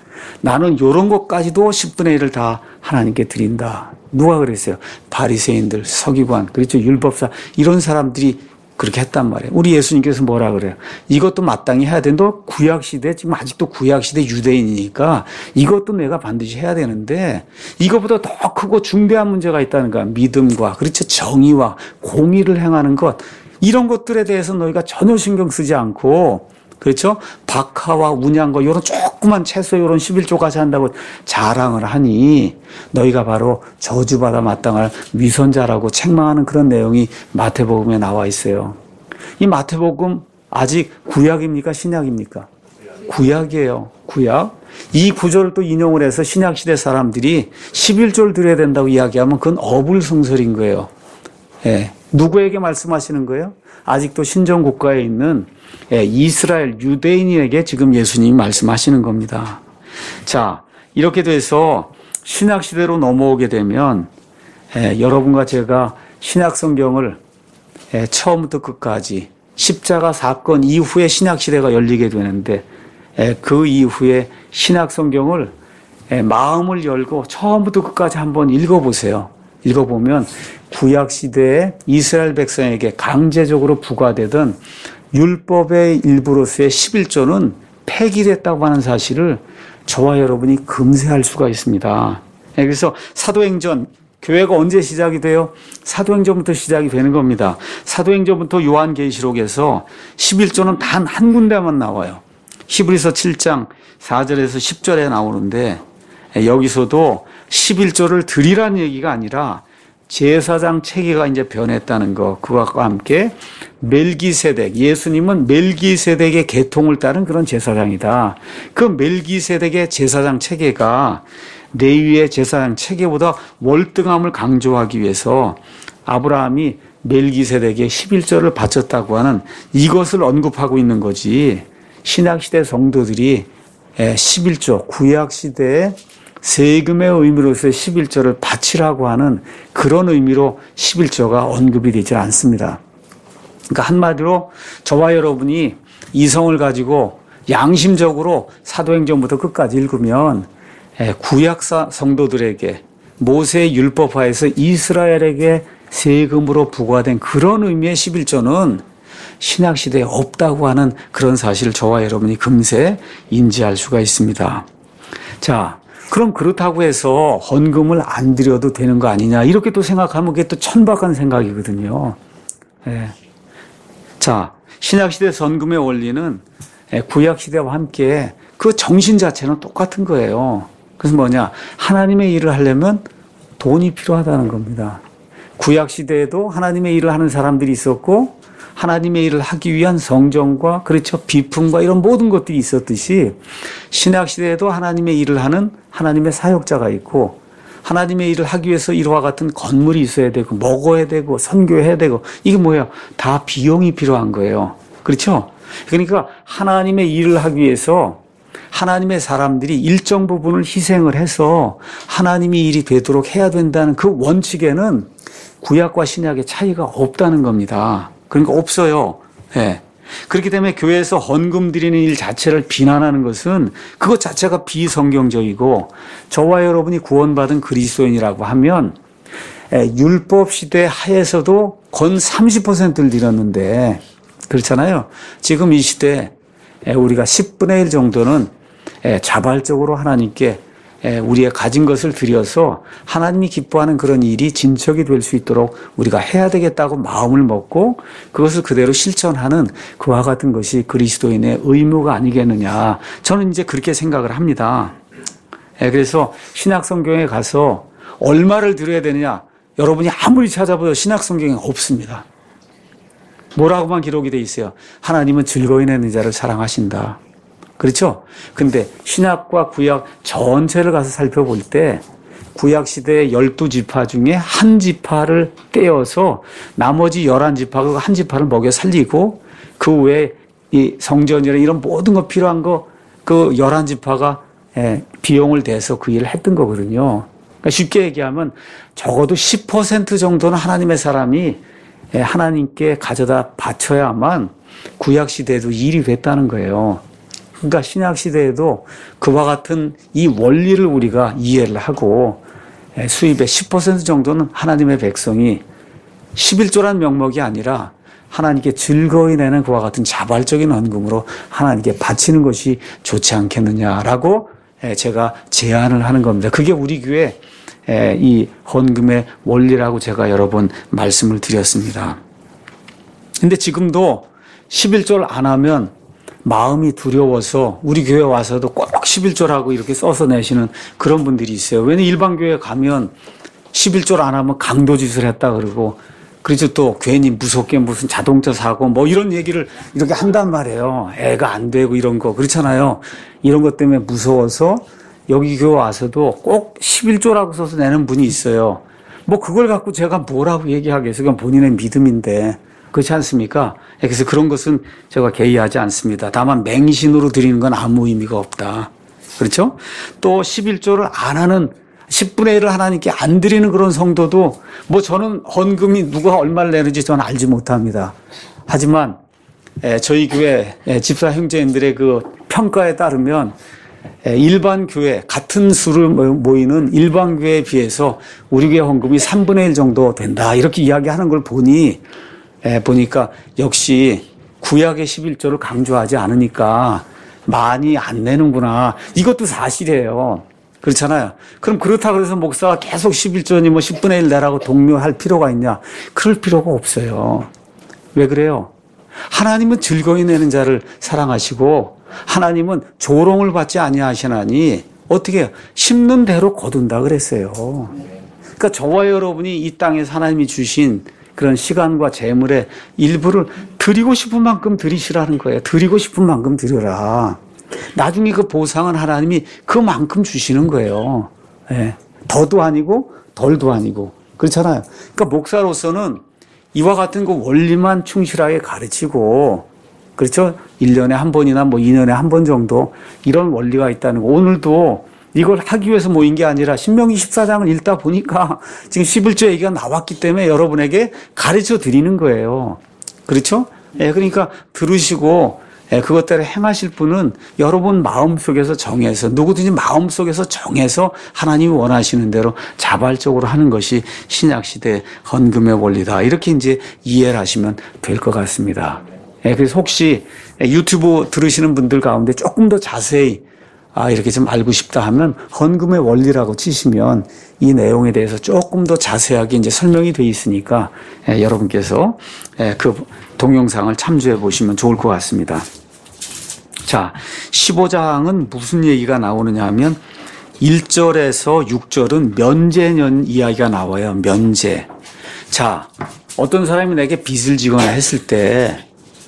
나는 요런 것까지도 십분의 일을 다 하나님께 드린다. 누가 그랬어요? 바리새인들, 서기관, 그렇죠? 율법사, 이런 사람들이 그렇게 했단 말이에요. 우리 예수님께서 뭐라 그래요? 이것도 마땅히 해야 되는데 구약시대, 지금 아직도 구약시대 유대인이니까 이것도 내가 반드시 해야 되는데 이것보다 더 크고 중대한 문제가 있다는 거야. 믿음과, 그렇죠? 정의와 공의를 행하는 것, 이런 것들에 대해서 너희가 전혀 신경 쓰지 않고, 그렇죠? 박하와 운양과 이런 조그만 채소 이런 십일 조까지 한다고 자랑을 하니 너희가 바로 저주받아 마땅할 위선자라고 책망하는 그런 내용이 마태복음에 나와 있어요. 이 마태복음 아직 구약입니까? 신약입니까? 구약이에요. 구약. 이 구절을 또 인용을 해서 신약시대 사람들이 십일 조를 드려야 된다고 이야기하면 그건 어불성설인 거예요. 예. 누구에게 말씀하시는 거예요? 아직도 신정국가에 있는 이스라엘 유대인에게 지금 예수님이 말씀하시는 겁니다. 자, 이렇게 돼서 신약시대로 넘어오게 되면 여러분과 제가 신약성경을 처음부터 끝까지 십자가 사건 이후에 신약시대가 열리게 되는데 그 이후에 신약성경을 예, 마음을 열고 처음부터 끝까지 한번 읽어보세요. 읽어보면 구약시대에 이스라엘 백성에게 강제적으로 부과되던 율법의 일부로서의 십일조는 폐기됐다고 하는 사실을 저와 여러분이 금세할 수가 있습니다. 예, 그래서 사도행전, 교회가 언제 시작이 돼요? 사도행전부터 시작이 되는 겁니다. 사도행전부터 요한계시록에서 십일조는 단 한 군데만 나와요. 히브리서 칠장 사절에서 십절에 나오는데 여기서도 십일조를 드리라는 얘기가 아니라 제사장 체계가 이제 변했다는 거, 그와 함께 멜기세덱, 예수님은 멜기세덱의 계통을 따른 그런 제사장이다. 그 멜기세덱의 제사장 체계가 레위의 제사장 체계보다 월등함을 강조하기 위해서 아브라함이 멜기세덱의 십일조를 바쳤다고 하는 이것을 언급하고 있는 거지. 신약시대 성도들이 십일조, 구약시대의 세금의 의미로서의 십일조를 바치라고 하는 그런 의미로 십일조가 언급이 되지 않습니다. 그러니까 한마디로 저와 여러분이 이성을 가지고 양심적으로 사도행전부터 끝까지 읽으면 구약사 성도들에게 모세의 율법하에서 이스라엘에게 세금으로 부과된 그런 의미의 십일조는 신약시대에 없다고 하는 그런 사실을 저와 여러분이 금세 인지할 수가 있습니다. 자, 그럼 그렇다고 해서 헌금을 안 드려도 되는 거 아니냐 이렇게 또 생각하면 그게 또 천박한 생각이거든요. 예. 자, 신약시대 헌금의 원리는 구약시대와 함께 그 정신 자체는 똑같은 거예요. 그래서 뭐냐, 하나님의 일을 하려면 돈이 필요하다는 겁니다. 구약시대에도 하나님의 일을 하는 사람들이 있었고 하나님의 일을 하기 위한 성전과 그렇죠 비품과 이런 모든 것들이 있었듯이 신약시대에도 하나님의 일을 하는 하나님의 사역자가 있고 하나님의 일을 하기 위해서 이와 같은 건물이 있어야 되고 먹어야 되고 선교해야 되고 이게 뭐예요? 다 비용이 필요한 거예요. 그렇죠? 그러니까 하나님의 일을 하기 위해서 하나님의 사람들이 일정 부분을 희생을 해서 하나님의 일이 되도록 해야 된다는 그 원칙에는 구약과 신약의 차이가 없다는 겁니다. 그러니까 없어요. 예. 그렇기 때문에 교회에서 헌금 드리는 일 자체를 비난하는 것은 그것 자체가 비성경적이고 저와 여러분이 구원받은 그리스도인이라고 하면 율법 시대 하에서도 건 삼십 퍼센트를 드렸는데 그렇잖아요. 지금 이 시대 우리가 십분의 일 정도는 자발적으로 하나님께 우리의 가진 것을 드려서 하나님이 기뻐하는 그런 일이 진척이 될 수 있도록 우리가 해야 되겠다고 마음을 먹고 그것을 그대로 실천하는 그와 같은 것이 그리스도인의 의무가 아니겠느냐. 저는 이제 그렇게 생각을 합니다. 그래서 신약성경에 가서 얼마를 드려야 되느냐. 여러분이 아무리 찾아봐도 신약성경에 없습니다. 뭐라고만 기록이 돼 있어요. 하나님은 즐거이 내는 자를 사랑하신다. 그렇죠? 근데 신약과 구약 전체를 가서 살펴볼 때 구약 시대의 열두 지파 중에 한 지파를 떼어서 나머지 열한 지파, 그 한 지파를 먹여 살리고 그 외에 이 성전이나 이런 모든 거 필요한 거 그 열한 지파가 비용을 대서 그 일을 했던 거거든요. 그러니까 쉽게 얘기하면 적어도 십 퍼센트 정도는 하나님의 사람이 하나님께 가져다 바쳐야만 구약 시대에도 일이 됐다는 거예요. 그러니까 신약 시대에도 그와 같은 이 원리를 우리가 이해를 하고 수입의 십 퍼센트 정도는 하나님의 백성이 십일조란 명목이 아니라 하나님께 즐거이 내는 그와 같은 자발적인 헌금으로 하나님께 바치는 것이 좋지 않겠느냐라고 제가 제안을 하는 겁니다. 그게 우리 교회 이 헌금의 원리라고 제가 여러 번 말씀을 드렸습니다. 근데 지금도 십일조를 안 하면 마음이 두려워서 우리 교회 와서도 꼭 십일조라고 이렇게 써서 내시는 그런 분들이 있어요. 왜냐면 일반 교회 가면 십일조를 안 하면 강도짓을 했다 그러고 그래서 또 괜히 무섭게 무슨 자동차 사고 뭐 이런 얘기를 이렇게 한단 말이에요. 애가 안 되고 이런 거 그렇잖아요. 이런 것 때문에 무서워서 여기 교회 와서도 꼭 십일조라고 써서 내는 분이 있어요. 뭐 그걸 갖고 제가 뭐라고 얘기하겠어요. 그건 본인의 믿음인데 그렇지 않습니까? 그래서 그런 것은 제가 개의하지 않습니다. 다만 맹신으로 드리는 건 아무 의미가 없다. 그렇죠? 또 십일조를 안 하는 십분의 일을 하나님께 안 드리는 그런 성도도 뭐 저는 헌금이 누가 얼마를 내는지 저는 알지 못합니다. 하지만 저희 교회 집사 형제님들의 그 평가에 따르면 일반 교회, 같은 수를 모이는 일반 교회에 비해서 우리 교회 헌금이 삼분의 일 정도 된다. 이렇게 이야기하는 걸 보니, 보니까 역시 구약의 십일조를 강조하지 않으니까 많이 안 내는구나. 이것도 사실이에요. 그렇잖아요. 그럼 그렇다고 해서 목사가 계속 십일조니 뭐 십분의 일 내라고 독려할 필요가 있냐? 그럴 필요가 없어요. 왜 그래요? 하나님은 즐거이 내는 자를 사랑하시고 하나님은 조롱을 받지 아니하시나니 어떻게 해요? 심는 대로 거둔다 그랬어요. 그러니까 저와 여러분이 이 땅에서 하나님이 주신 그런 시간과 재물의 일부를 드리고 싶은 만큼 드리시라는 거예요. 드리고 싶은 만큼 드려라. 나중에 그 보상은 하나님이 그만큼 주시는 거예요. 예. 더도 아니고 덜도 아니고. 그렇잖아요. 그러니까 목사로서는 이와 같은 그 원리만 충실하게 가르치고, 그렇죠? 일 년에 한 번이나 뭐 이 년에 한 번 정도 이런 원리가 있다는 거. 오늘도 이걸 하기 위해서 모인 게 아니라 신명기 십사 장을 읽다 보니까 지금 십일조 얘기가 나왔기 때문에 여러분에게 가르쳐 드리는 거예요. 그렇죠? 예, 그러니까 들으시고 예, 그것대로 행하실 분은 여러분 마음속에서 정해서 누구든지 마음속에서 정해서 하나님이 원하시는 대로 자발적으로 하는 것이 신약시대 헌금의 원리다. 이렇게 이제 이해를 하시면 될 것 같습니다. 예, 그래서 혹시 유튜브 들으시는 분들 가운데 조금 더 자세히 아, 이렇게 좀 알고 싶다 하면 헌금의 원리라고 치시면 이 내용에 대해서 조금 더 자세하게 이제 설명이 되어 있으니까 예, 여러분께서 예, 그 동영상을 참조해 보시면 좋을 것 같습니다. 자, 십오 장은 무슨 얘기가 나오느냐 하면 일 절에서 육 절은 면제년 이야기가 나와요. 면제. 자, 어떤 사람이 내게 빚을 지거나 했을 때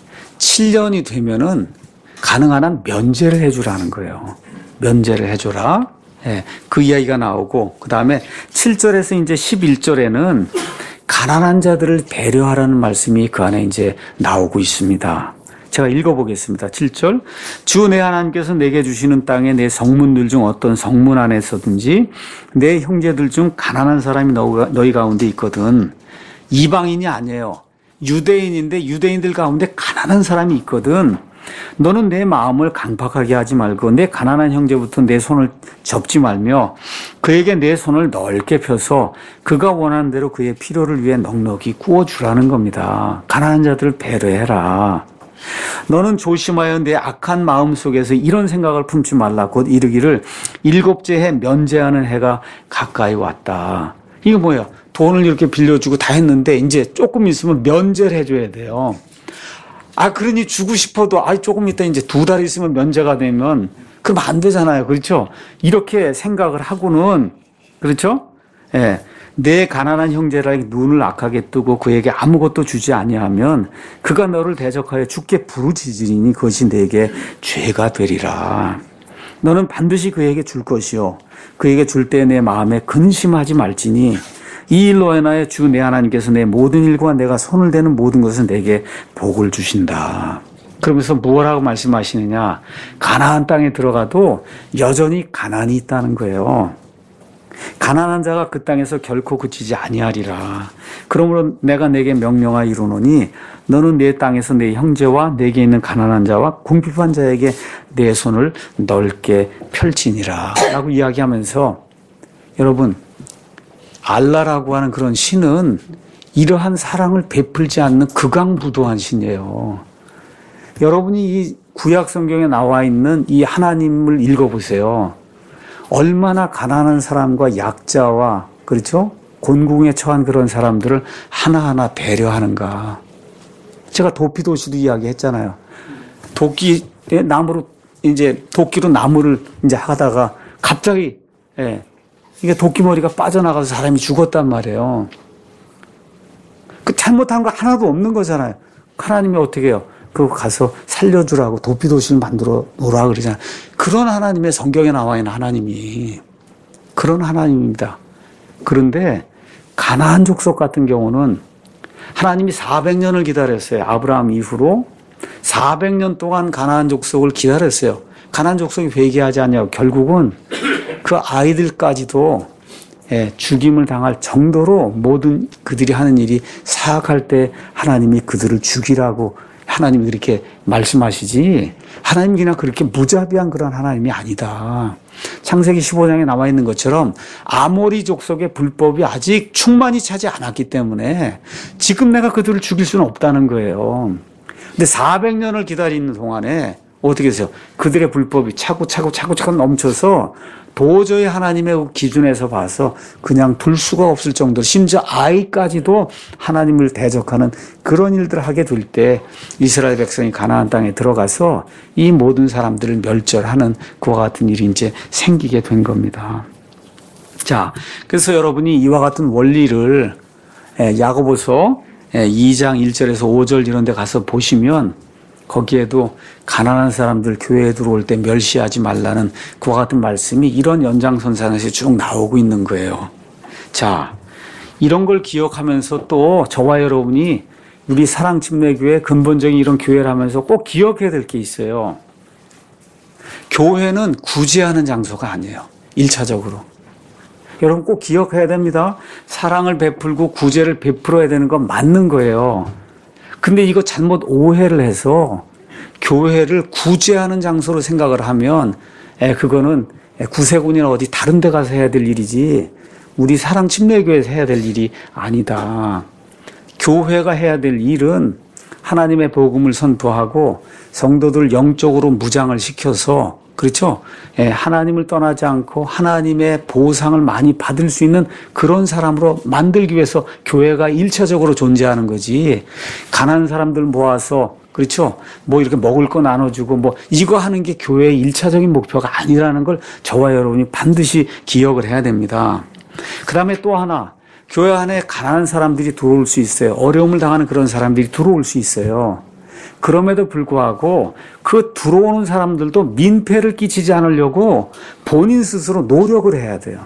칠 년이 되면은 가능한 한 면제를 해주라는 거예요. 면제를 해줘라. 예, 그 이야기가 나오고, 그 다음에 칠 절에서 이제 십일 절에는 가난한 자들을 배려하라는 말씀이 그 안에 이제 나오고 있습니다. 제가 읽어보겠습니다. 칠 절. 주 내 하나님께서 내게 주시는 땅에 내 성문들 중 어떤 성문 안에서든지 내 형제들 중 가난한 사람이 너희 가운데 있거든. 이방인이 아니에요. 유대인인데 유대인들 가운데 가난한 사람이 있거든. 너는 내 마음을 강팍하게 하지 말고 내 가난한 형제부터 내 손을 접지 말며 그에게 내 손을 넓게 펴서 그가 원하는 대로 그의 필요를 위해 넉넉히 구워주라는 겁니다. 가난한 자들을 배려해라. 너는 조심하여 내 악한 마음 속에서 이런 생각을 품지 말라. 곧 이르기를 일곱째 해 면제하는 해가 가까이 왔다. 이거 뭐예요? 돈을 이렇게 빌려주고 다 했는데 이제 조금 있으면 면제를 해줘야 돼요. 아, 그러니 주고 싶어도, 아, 조금 있다 이제 두 달 있으면 면제가 되면, 그럼 안 되잖아요. 그렇죠? 이렇게 생각을 하고는, 그렇죠? 예. 내 가난한 형제라 눈을 악하게 뜨고 그에게 아무것도 주지 아니하면 그가 너를 대적하여 죽게 부르짖으리니 그것이 내게 죄가 되리라. 너는 반드시 그에게 줄 것이요. 그에게 줄 때 내 마음에 근심하지 말지니 이 일로 인하여 주 내 하나님께서 내 모든 일과 내가 손을 대는 모든 것은 내게 복을 주신다. 그러면서 무엇라고 말씀하시느냐? 가나안 땅에 들어가도 여전히 가난이 있다는 거예요. 가난한 자가 그 땅에서 결코 그치지 아니하리라. 그러므로 내가 내게 명령하여 이르노니 너는 내 땅에서 내 형제와 내게 있는 가난한 자와 궁핍한 자에게 내 손을 넓게 펼치니라 라고 이야기하면서, 여러분, 알라라고 하는 그런 신은 이러한 사랑을 베풀지 않는 극악무도한 신이에요. 여러분이 이 구약 성경에 나와 있는 이 하나님을 읽어보세요. 얼마나 가난한 사람과 약자와, 그렇죠? 곤궁에 처한 그런 사람들을 하나하나 배려하는가. 제가 도피도시도 이야기했잖아요. 도끼, 나무로, 이제 도끼로 나무를 이제 하다가 갑자기, 예, 이게 도끼머리가 빠져나가서 사람이 죽었단 말이에요. 그 잘못한 거 하나도 없는 거잖아요. 하나님이 어떻게 해요? 그거 가서 살려주라고 도피도시를 만들어 놓으라 그러잖아요. 그런 하나님의 성경에 나와 있는 하나님이 그런 하나님입니다. 그런데 가나안 족속 같은 경우는 하나님이 사백 년을 기다렸어요. 아브라함 이후로 사백 년 동안 가나안 족속을 기다렸어요. 가나안 족속이 회개하지 않냐고 결국은 그 아이들까지도 예, 죽임을 당할 정도로 모든 그들이 하는 일이 사악할 때 하나님이 그들을 죽이라고 하나님이 그렇게 말씀하시지 하나님이 그냥 그렇게 무자비한 그런 하나님이 아니다. 창세기 십오 장에 나와 있는 것처럼 아모리 족속의 불법이 아직 충만히 차지 않았기 때문에 지금 내가 그들을 죽일 수는 없다는 거예요. 근데 사백 년을 기다리는 동안에 어떻게 해서요? 그들의 불법이 차고차고 차고차고 넘쳐서 도저히 하나님의 기준에서 봐서 그냥 둘 수가 없을 정도, 심지어 아이까지도 하나님을 대적하는 그런 일들을 하게 될 때 이스라엘 백성이 가나안 땅에 들어가서 이 모든 사람들을 멸절하는 그와 같은 일이 이제 생기게 된 겁니다. 자, 그래서 여러분이 이와 같은 원리를 야고보서 이 장 일 절에서 오 절 이런 데 가서 보시면 거기에도 가난한 사람들 교회에 들어올 때 멸시하지 말라는 그와 같은 말씀이 이런 연장선상에서 쭉 나오고 있는 거예요. 자, 이런 걸 기억하면서 또 저와 여러분이 우리 사랑침례교회 근본적인 이런 교회를 하면서 꼭 기억해야 될 게 있어요. 교회는 구제하는 장소가 아니에요. 일차적으로. 여러분 꼭 기억해야 됩니다. 사랑을 베풀고 구제를 베풀어야 되는 건 맞는 거예요. 근데 이거 잘못 오해를 해서 교회를 구제하는 장소로 생각을 하면 에, 그거는 구세군이나 어디 다른 데 가서 해야 될 일이지 우리 사랑침례교회에서 해야 될 일이 아니다. 교회가 해야 될 일은 하나님의 복음을 선포하고 성도들 영적으로 무장을 시켜서 그렇죠? 예, 하나님을 떠나지 않고 하나님의 보상을 많이 받을 수 있는 그런 사람으로 만들기 위해서 교회가 일차적으로 존재하는 거지. 가난한 사람들 모아서 그렇죠? 뭐 이렇게 먹을 거 나눠주고 뭐 이거 하는 게 교회의 일차적인 목표가 아니라는 걸 저와 여러분이 반드시 기억을 해야 됩니다. 그 다음에 또 하나, 교회 안에 가난한 사람들이 들어올 수 있어요. 어려움을 당하는 그런 사람들이 들어올 수 있어요. 그럼에도 불구하고 그 들어오는 사람들도 민폐를 끼치지 않으려고 본인 스스로 노력을 해야 돼요.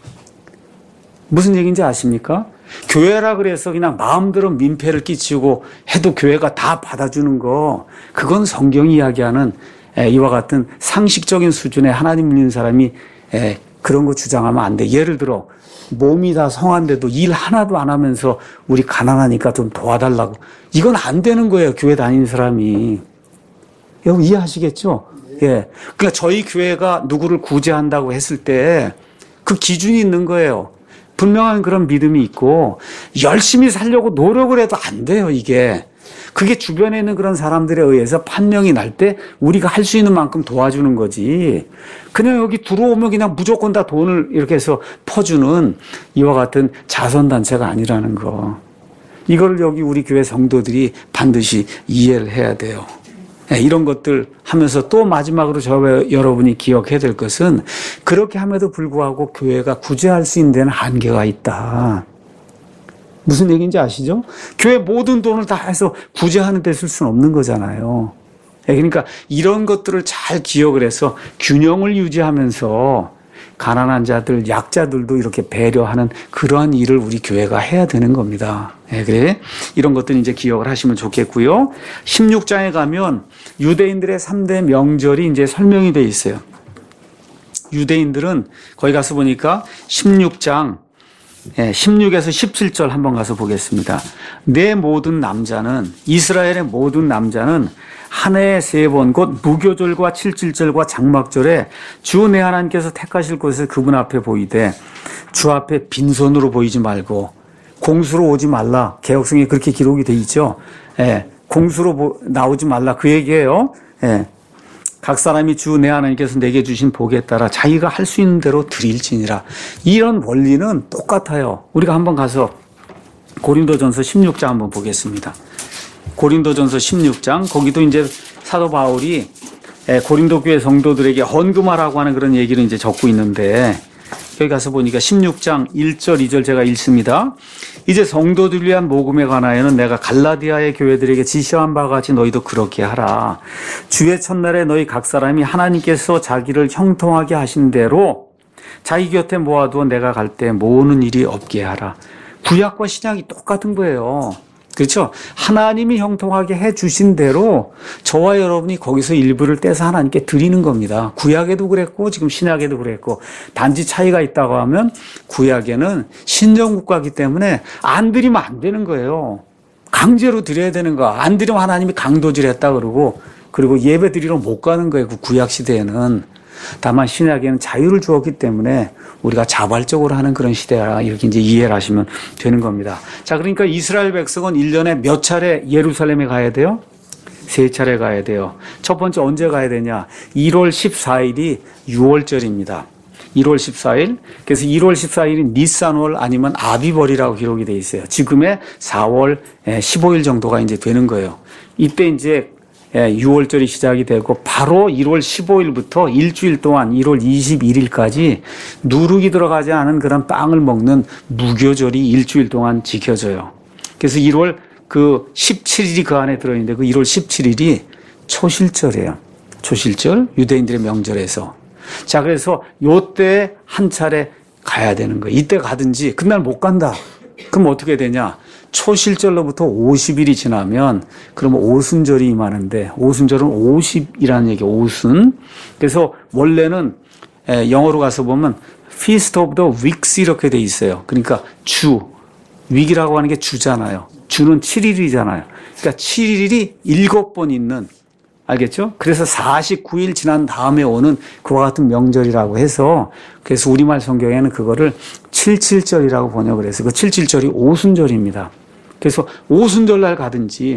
무슨 얘기인지 아십니까? 교회라 그래서 그냥 마음대로 민폐를 끼치고 해도 교회가 다 받아주는 거, 그건 성경이 이야기하는 이와 같은 상식적인 수준의 하나님 믿는 사람이 그런 거 주장하면 안 돼. 예를 들어 몸이 다 성한데도 일 하나도 안 하면서 우리 가난하니까 좀 도와달라고. 이건 안 되는 거예요. 교회 다니는 사람이. 여러분 이해하시겠죠? 예. 그러니까 저희 교회가 누구를 구제한다고 했을 때 그 기준이 있는 거예요. 분명한 그런 믿음이 있고 열심히 살려고 노력을 해도 안 돼요, 이게. 그게 주변에 있는 그런 사람들에 의해서 판명이 날 때 우리가 할 수 있는 만큼 도와주는 거지. 그냥 여기 들어오면 그냥 무조건 다 돈을 이렇게 해서 퍼주는 이와 같은 자선단체가 아니라는 거. 이걸 여기 우리 교회 성도들이 반드시 이해를 해야 돼요. 이런 것들 하면서 또 마지막으로 저 여러분이 기억해야 될 것은 그렇게 함에도 불구하고 교회가 구제할 수 있는 데는 한계가 있다. 무슨 얘기인지 아시죠? 교회 모든 돈을 다 해서 구제하는 데 쓸 수는 없는 거잖아요. 그러니까 이런 것들을 잘 기억을 해서 균형을 유지하면서 가난한 자들, 약자들도 이렇게 배려하는 그러한 일을 우리 교회가 해야 되는 겁니다. 네, 그래. 이런 것들 이제 기억을 하시면 좋겠고요. 십육 장에 가면 유대인들의 삼 대 명절이 이제 설명이 돼 있어요. 유대인들은 거기 가서 보니까 십육 장 십육에서 십칠 절 한번 가서 보겠습니다. 내 모든 남자는, 이스라엘의 모든 남자는 한 해에 세 번 곧 무교절과 칠칠절과 장막절에 주 내 하나님께서 택하실 곳에서 그분 앞에 보이되 주 앞에 빈손으로 보이지 말고 공수로 오지 말라. 개혁성에 그렇게 기록이 돼 있죠. 예, 공수로 나오지 말라 그 얘기예요. 예. 각 사람이 주 내 하나님께서 내게 주신 복에 따라 자기가 할 수 있는 대로 드릴지니라. 이런 원리는 똑같아요. 우리가 한번 가서 고린도전서 십육 장 한번 보겠습니다. 고린도전서 십육 장, 거기도 이제 사도 바울이 고린도 교회 성도들에게 헌금하라고 하는 그런 얘기를 이제 적고 있는데, 여기 가서 보니까 십육 장 일 절, 이 절 제가 읽습니다. 이제 성도들 위한 모금에 관하여는 내가 갈라디아의 교회들에게 지시한 바와 같이 너희도 그렇게 하라. 주의 첫날에 너희 각 사람이 하나님께서 자기를 형통하게 하신 대로 자기 곁에 모아두어 내가 갈 때 모으는 일이 없게 하라. 구약과 신약이 똑같은 거예요. 그렇죠? 하나님이 형통하게 해 주신 대로 저와 여러분이 거기서 일부를 떼서 하나님께 드리는 겁니다. 구약에도 그랬고 지금 신약에도 그랬고, 단지 차이가 있다고 하면 구약에는 신정국가이기 때문에 안 드리면 안 되는 거예요. 강제로 드려야 되는 거. 안 드리면 하나님이 강도질했다 그러고 그리고 예배 드리러 못 가는 거예요. 그 구약 시대에는. 다만 신약에는 자유를 주었기 때문에 우리가 자발적으로 하는 그런 시대라 이렇게 이제 이해를 하시면 되는 겁니다. 자, 그러니까 이스라엘 백성은 일 년에 몇 차례 예루살렘에 가야 돼요? 세 차례 가야 돼요. 첫 번째 언제 가야 되냐? 일월 십사일이 유월절입니다. 일월 십사일. 그래서 일월 십사일이 니산월 아니면 아비벌이라고 기록이 돼 있어요. 지금의 사월 십오일 정도가 이제 되는 거예요. 이때 이제 유월절이 시작이 되고 바로 일월 십오일부터 일주일 동안 일월 이십일일까지 누룩이 들어가지 않은 그런 빵을 먹는 무교절이 일주일 동안 지켜져요. 그래서 일월 그 십칠일이 그 안에 들어있는데 그 일월 십칠일이 초실절이에요. 초실절, 유대인들의 명절에서. 자, 그래서 요때 한 차례 가야 되는 거예요. 이때 가든지 그날 못 간다. 그럼 어떻게 되냐? 초실절로부터 오십일이 지나면 그러면 오순절이 임하는데 오순절은 오십이라는 얘기예요. 오순. 그래서 원래는 영어로 가서 보면 Feast of the Weeks 이렇게 돼 있어요. 그러니까 주. 위기라고 하는 게 주잖아요. 주는 칠일이잖아요. 그러니까 칠일이 일곱 번 있는, 알겠죠? 그래서 사십구일 지난 다음에 오는 그와 같은 명절이라고 해서 그래서 우리말 성경에는 그거를 칠칠절이라고 번역을 해서 그 칠칠절이 오순절입니다. 그래서 오순절날 가든지,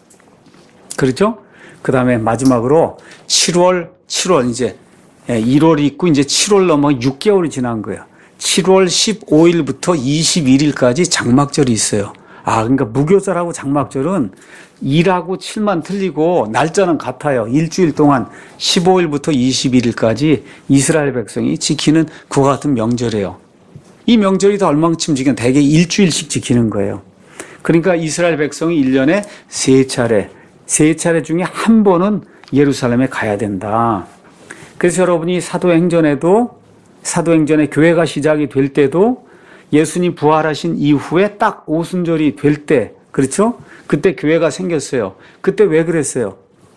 그렇죠? 그 다음에 마지막으로 칠월, 칠월 이제 일월이 있고 이제 칠월 넘어 육 개월이 지난 거예요. 칠월 십오일부터 이십일일까지 장막절이 있어요. 아, 그러니까 무교절하고 장막절은 일하고 칠만 틀리고 날짜는 같아요. 일주일 동안 십오일부터 이십일일까지 이스라엘 백성이 지키는 그와 같은 명절이에요. 이 명절이 다 얼마큼 지키면 대개 일주일씩 지키는 거예요. 그러니까 이스라엘 백성이 일 년에 세 차례, 세 차례 중에 한 번은 예루살렘에 가야 된다. 그래서 여러분이 사도행전에도 사도행전에 교회가 시작이 될 때도 예수님 부활하신 이후에 딱 오순절이 될 때, 그렇죠? 그때 교회가 생겼어요. 그때 왜 그랬어요?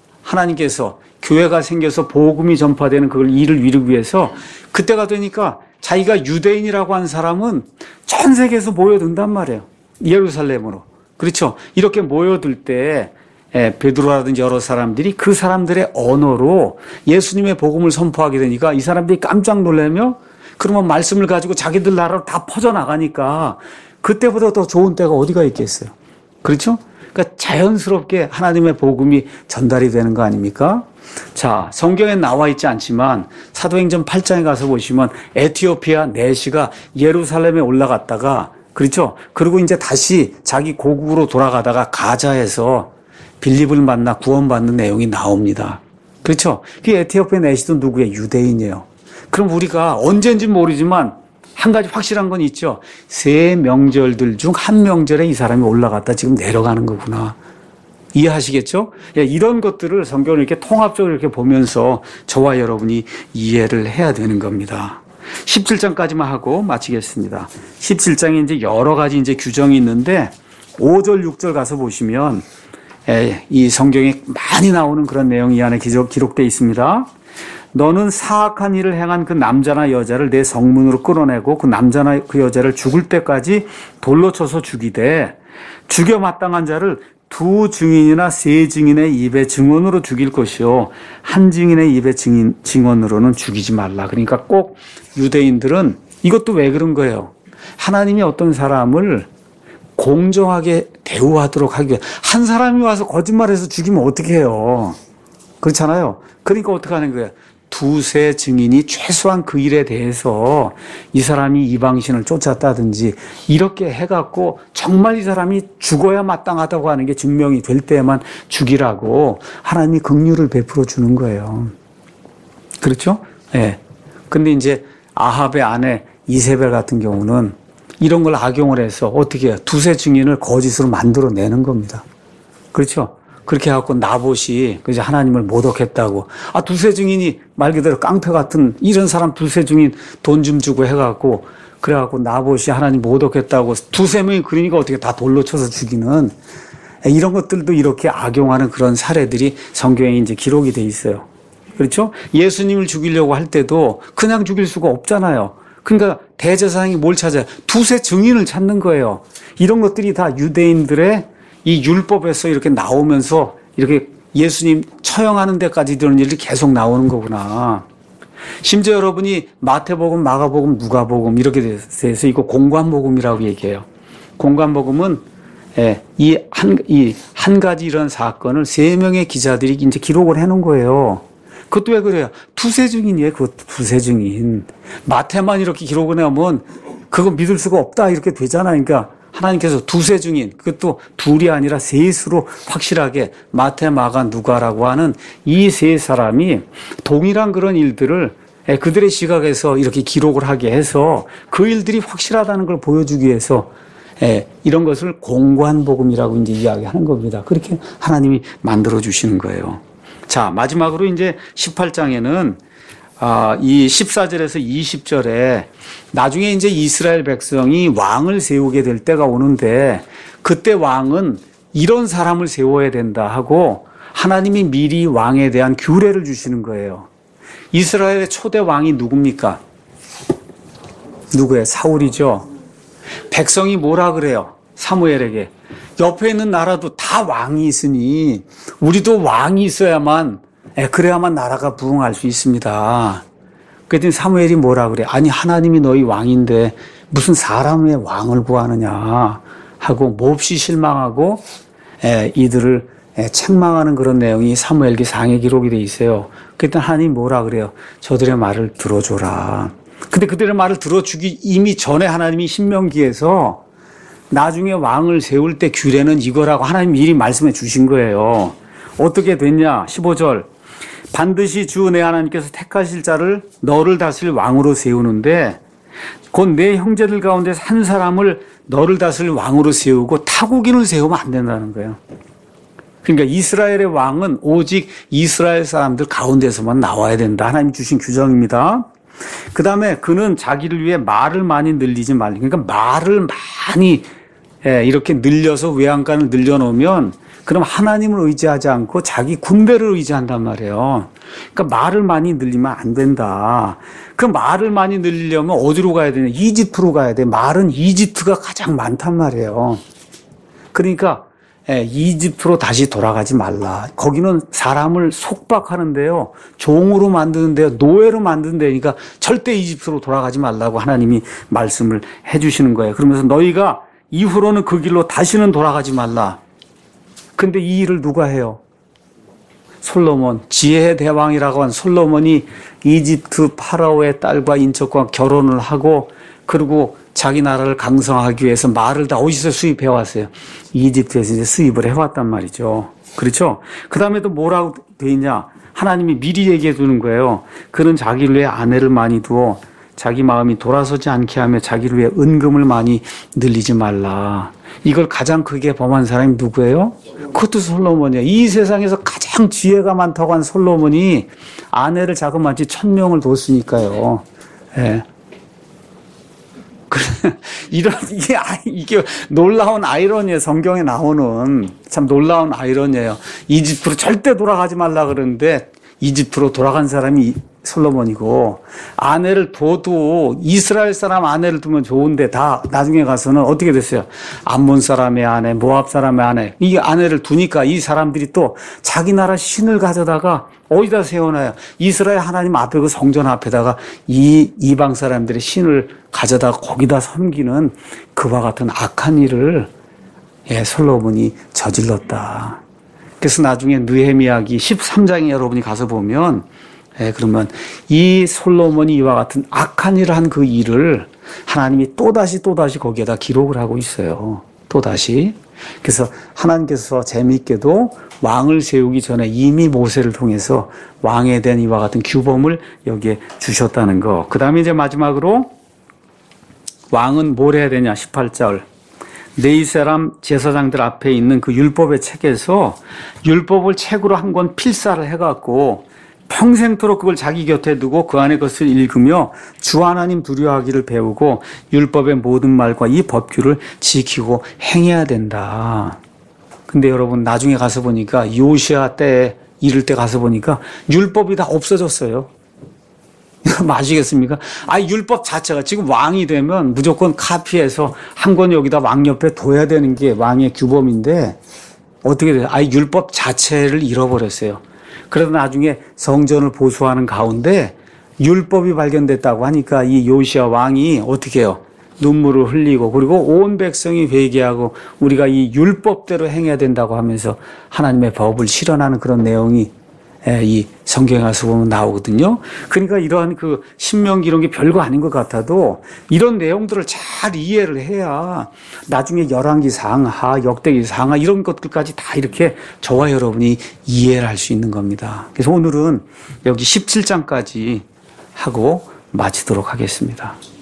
하나님께서 교회가 생겨서 복음이 전파되는 그걸 일을 이루기 위해서 그때가 되니까 자기가 유대인이라고 한 사람은 전 세계에서 모여든단 말이에요. 예루살렘으로. 그렇죠? 이렇게 모여들 때 베드로라든지 여러 사람들이 그 사람들의 언어로 예수님의 복음을 선포하게 되니까 이 사람들이 깜짝 놀라며 그러면 말씀을 가지고 자기들 나라로 다 퍼져나가니까 그때보다 더 좋은 때가 어디가 있겠어요. 그렇죠? 그러니까 자연스럽게 하나님의 복음이 전달이 되는 거 아닙니까? 자, 성경에 나와 있지 않지만 사도행전 팔 장에 가서 보시면 에티오피아 내시가 예루살렘에 올라갔다가, 그렇죠? 그리고 이제 다시 자기 고국으로 돌아가다가 가자에서 빌립을 만나 구원받는 내용이 나옵니다. 그렇죠? 그 에티오피아 내시도 누구예요? 유대인이에요. 그럼 우리가 언제인지 모르지만 한 가지 확실한 건 있죠. 세 명절들 중 한 명절에 이 사람이 올라갔다 지금 내려가는 거구나. 이해하시겠죠? 예, 이런 것들을 성경을 이렇게 통합적으로 이렇게 보면서 저와 여러분이 이해를 해야 되는 겁니다. 십칠 장까지만 하고 마치겠습니다. 십칠 장에 이제 여러 가지 이제 규정이 있는데 오 절, 육 절 가서 보시면 예, 이 성경에 많이 나오는 그런 내용이 이 안에 기록되어 있습니다. 너는 사악한 일을 행한 그 남자나 여자를 내 성문으로 끌어내고 그 남자나 그 여자를 죽을 때까지 돌로 쳐서 죽이되 죽여 마땅한 자를 두 증인이나 세 증인의 입에 증언으로 죽일 것이요 한 증인의 입에 증인, 증언으로는 죽이지 말라. 그러니까 꼭 유대인들은 이것도 왜 그런 거예요? 하나님이 어떤 사람을 공정하게 대우하도록 하기 위해 한 사람이 와서 거짓말해서 죽이면 어떻게 해요? 그렇잖아요. 그러니까 어떻게 하는 거예요? 두세 증인이 최소한 그 일에 대해서 이 사람이 이방신을 쫓았다든지 이렇게 해갖고 정말 이 사람이 죽어야 마땅하다고 하는 게 증명이 될 때만 죽이라고 하나님이 긍휼을 베풀어 주는 거예요. 그렇죠? 예. 네. 근데 이제 아합의 아내 이세벨 같은 경우는 이런 걸 악용을 해서 어떻게 해요? 두세 증인을 거짓으로 만들어내는 겁니다. 그렇죠? 그렇게 해갖고 나봇이 그제 하나님을 모독했다고. 아, 두세 증인이 말 그대로 깡패 같은 이런 사람 두세 증인 돈 좀 주고 해갖고 그래갖고 나봇이 하나님 모독했다고 두세 명이 그러니까 어떻게 다 돌로 쳐서 죽이는 이런 것들도 이렇게 악용하는 그런 사례들이 성경에 이제 기록이 돼 있어요. 그렇죠? 예수님을 죽이려고 할 때도 그냥 죽일 수가 없잖아요. 그러니까 대제사장이 뭘 찾아요? 두세 증인을 찾는 거예요. 이런 것들이 다 유대인들의 이 율법에서 이렇게 나오면서 이렇게 예수님 처형하는 데까지 이런 일이 계속 나오는 거구나. 심지어 여러분이 마태복음, 마가복음, 누가복음 이렇게 돼서 이거 공관복음이라고 얘기해요. 공관복음은 예, 이 한, 이 한 가지 이런 사건을 세 명의 기자들이 이제 기록을 해 놓은 거예요. 그것도 왜 그래요? 투세 증인이에요. 그 투세 증인. 마태만 이렇게 기록을 해오면 그거 믿을 수가 없다 이렇게 되잖아요. 그러니까 하나님께서 두세 증인, 그것도 둘이 아니라 셋으로 확실하게 마태, 마가, 누가라고 하는 이 세 사람이 동일한 그런 일들을 그들의 시각에서 이렇게 기록을 하게 해서 그 일들이 확실하다는 걸 보여주기 위해서 이런 것을 공관복음이라고 이제 이야기하는 겁니다. 그렇게 하나님이 만들어 주시는 거예요. 자, 마지막으로 이제 십팔 장에는 아, 이 십사 절에서 이십 절에 나중에 이제 이스라엘 백성이 왕을 세우게 될 때가 오는데 그때 왕은 이런 사람을 세워야 된다 하고 하나님이 미리 왕에 대한 규례를 주시는 거예요. 이스라엘의 초대 왕이 누굽니까? 누구예요? 사울이죠. 백성이 뭐라 그래요? 사무엘에게. 옆에 있는 나라도 다 왕이 있으니 우리도 왕이 있어야만 그래야만 나라가 부흥할 수 있습니다. 그랬더니 사무엘이 뭐라 그래? 아니 하나님이 너희 왕인데 무슨 사람의 왕을 구하느냐 하고 몹시 실망하고 이들을 책망하는 그런 내용이 사무엘기 상에 기록이 돼 있어요. 그랬더니 하나님이 뭐라 그래요? 저들의 말을 들어줘라. 근데 그들의 말을 들어주기 이미 전에 하나님이 신명기에서 나중에 왕을 세울 때 규례는 이거라고 하나님이 미리 말씀해 주신 거예요. 어떻게 됐냐? 십오 절. 반드시 주 내 하나님께서 택하실 자를 너를 다스릴 왕으로 세우는데 곧 내 형제들 가운데 한 사람을 너를 다스릴 왕으로 세우고 타국인을 세우면 안 된다는 거예요. 그러니까 이스라엘의 왕은 오직 이스라엘 사람들 가운데서만 나와야 된다. 하나님 주신 규정입니다. 그 다음에 그는 자기를 위해 말을 많이 늘리지 말라. 그러니까 말을 많이 이렇게 늘려서 외양간을 늘려놓으면 그럼 하나님을 의지하지 않고 자기 군대를 의지한단 말이에요. 그러니까 말을 많이 늘리면 안 된다. 그 말을 많이 늘리려면 어디로 가야 되냐? 이집트로 가야 돼. 말은 이집트가 가장 많단 말이에요. 그러니까 이집트로 다시 돌아가지 말라. 거기는 사람을 속박하는데요. 종으로 만드는데요. 노예로 만드는데니까 절대 이집트로 돌아가지 말라고 하나님이 말씀을 해 주시는 거예요. 그러면서 너희가 이후로는 그 길로 다시는 돌아가지 말라. 근데 이 일을 누가 해요? 솔로몬, 지혜의 대왕이라고 한 솔로몬이 이집트 파라오의 딸과 인척과 결혼을 하고 그리고 자기 나라를 강성하기 위해서 말을 다 어디서 수입해 왔어요? 이집트에서 이제 수입을 해왔단 말이죠. 그렇죠? 그 다음에 또 뭐라고 돼 있냐? 하나님이 미리 얘기해 주는 거예요. 그는 자기를 위해 아내를 많이 두어 자기 마음이 돌아서지 않게 하며 자기를 위해 은금을 많이 늘리지 말라. 이걸 가장 크게 범한 사람이 누구예요? 그것도 솔로몬이에요. 이 세상에서 가장 지혜가 많다고 한 솔로몬이 아내를 자그마치 천 명을 뒀으니까요. 예. 이런, 이게, 이게 놀라운 아이러니예요. 성경에 나오는 참 놀라운 아이러니예요. 이집트로 절대 돌아가지 말라 그러는데 이집트로 돌아간 사람이 솔로몬이고 아내를 둬도 이스라엘 사람 아내를 두면 좋은데 다 나중에 가서는 어떻게 됐어요? 암몬 사람의 아내, 모압 사람의 아내 이 아내를 두니까 이 사람들이 또 자기 나라 신을 가져다가 어디다 세워놔요? 이스라엘 하나님 앞에 그 성전 앞에다가 이 이방 사람들의 신을 가져다가 거기다 섬기는 그와 같은 악한 일을 예, 솔로몬이 저질렀다. 그래서 나중에 느헤미야기 십삼 장에 여러분이 가서 보면 예, 그러면 이 솔로몬이 이와 같은 악한 일을 한 그 일을 하나님이 또다시 또다시 거기에다 기록을 하고 있어요. 또다시. 그래서 하나님께서 재미있게도 왕을 세우기 전에 이미 모세를 통해서 왕에 대한 이와 같은 규범을 여기에 주셨다는 거. 그 다음에 이제 마지막으로 왕은 뭘 해야 되냐? 십팔 절. 네 사람 제사장들 앞에 있는 그 율법의 책에서 율법을 책으로 한 권 필사를 해갖고 평생토록 그걸 자기 곁에 두고 그 안에 것을 읽으며 주 하나님 두려워하기를 배우고 율법의 모든 말과 이 법규를 지키고 행해야 된다. 근데 여러분 나중에 가서 보니까 요시아 때에 이럴 때 가서 보니까 율법이 다 없어졌어요. 마시겠습니까? 아, 율법 자체가 지금 왕이 되면 무조건 카피해서 한 권 여기다 왕 옆에 둬야 되는 게 왕의 규범인데 어떻게 돼요? 아, 율법 자체를 잃어버렸어요. 그래서 나중에 성전을 보수하는 가운데 율법이 발견됐다고 하니까 이 요시야 왕이 어떻게 해요? 눈물을 흘리고 그리고 온 백성이 회개하고 우리가 이 율법대로 행해야 된다고 하면서 하나님의 법을 실현하는 그런 내용이 이 성경에 가서 보면 나오거든요. 그러니까 이러한 그 신명기 이런 게 별거 아닌 것 같아도 이런 내용들을 잘 이해를 해야 나중에 열왕기 상하, 역대기 상하 이런 것들까지 다 이렇게 저와 여러분이 이해를 할 수 있는 겁니다. 그래서 오늘은 여기 십칠 장까지 하고 마치도록 하겠습니다.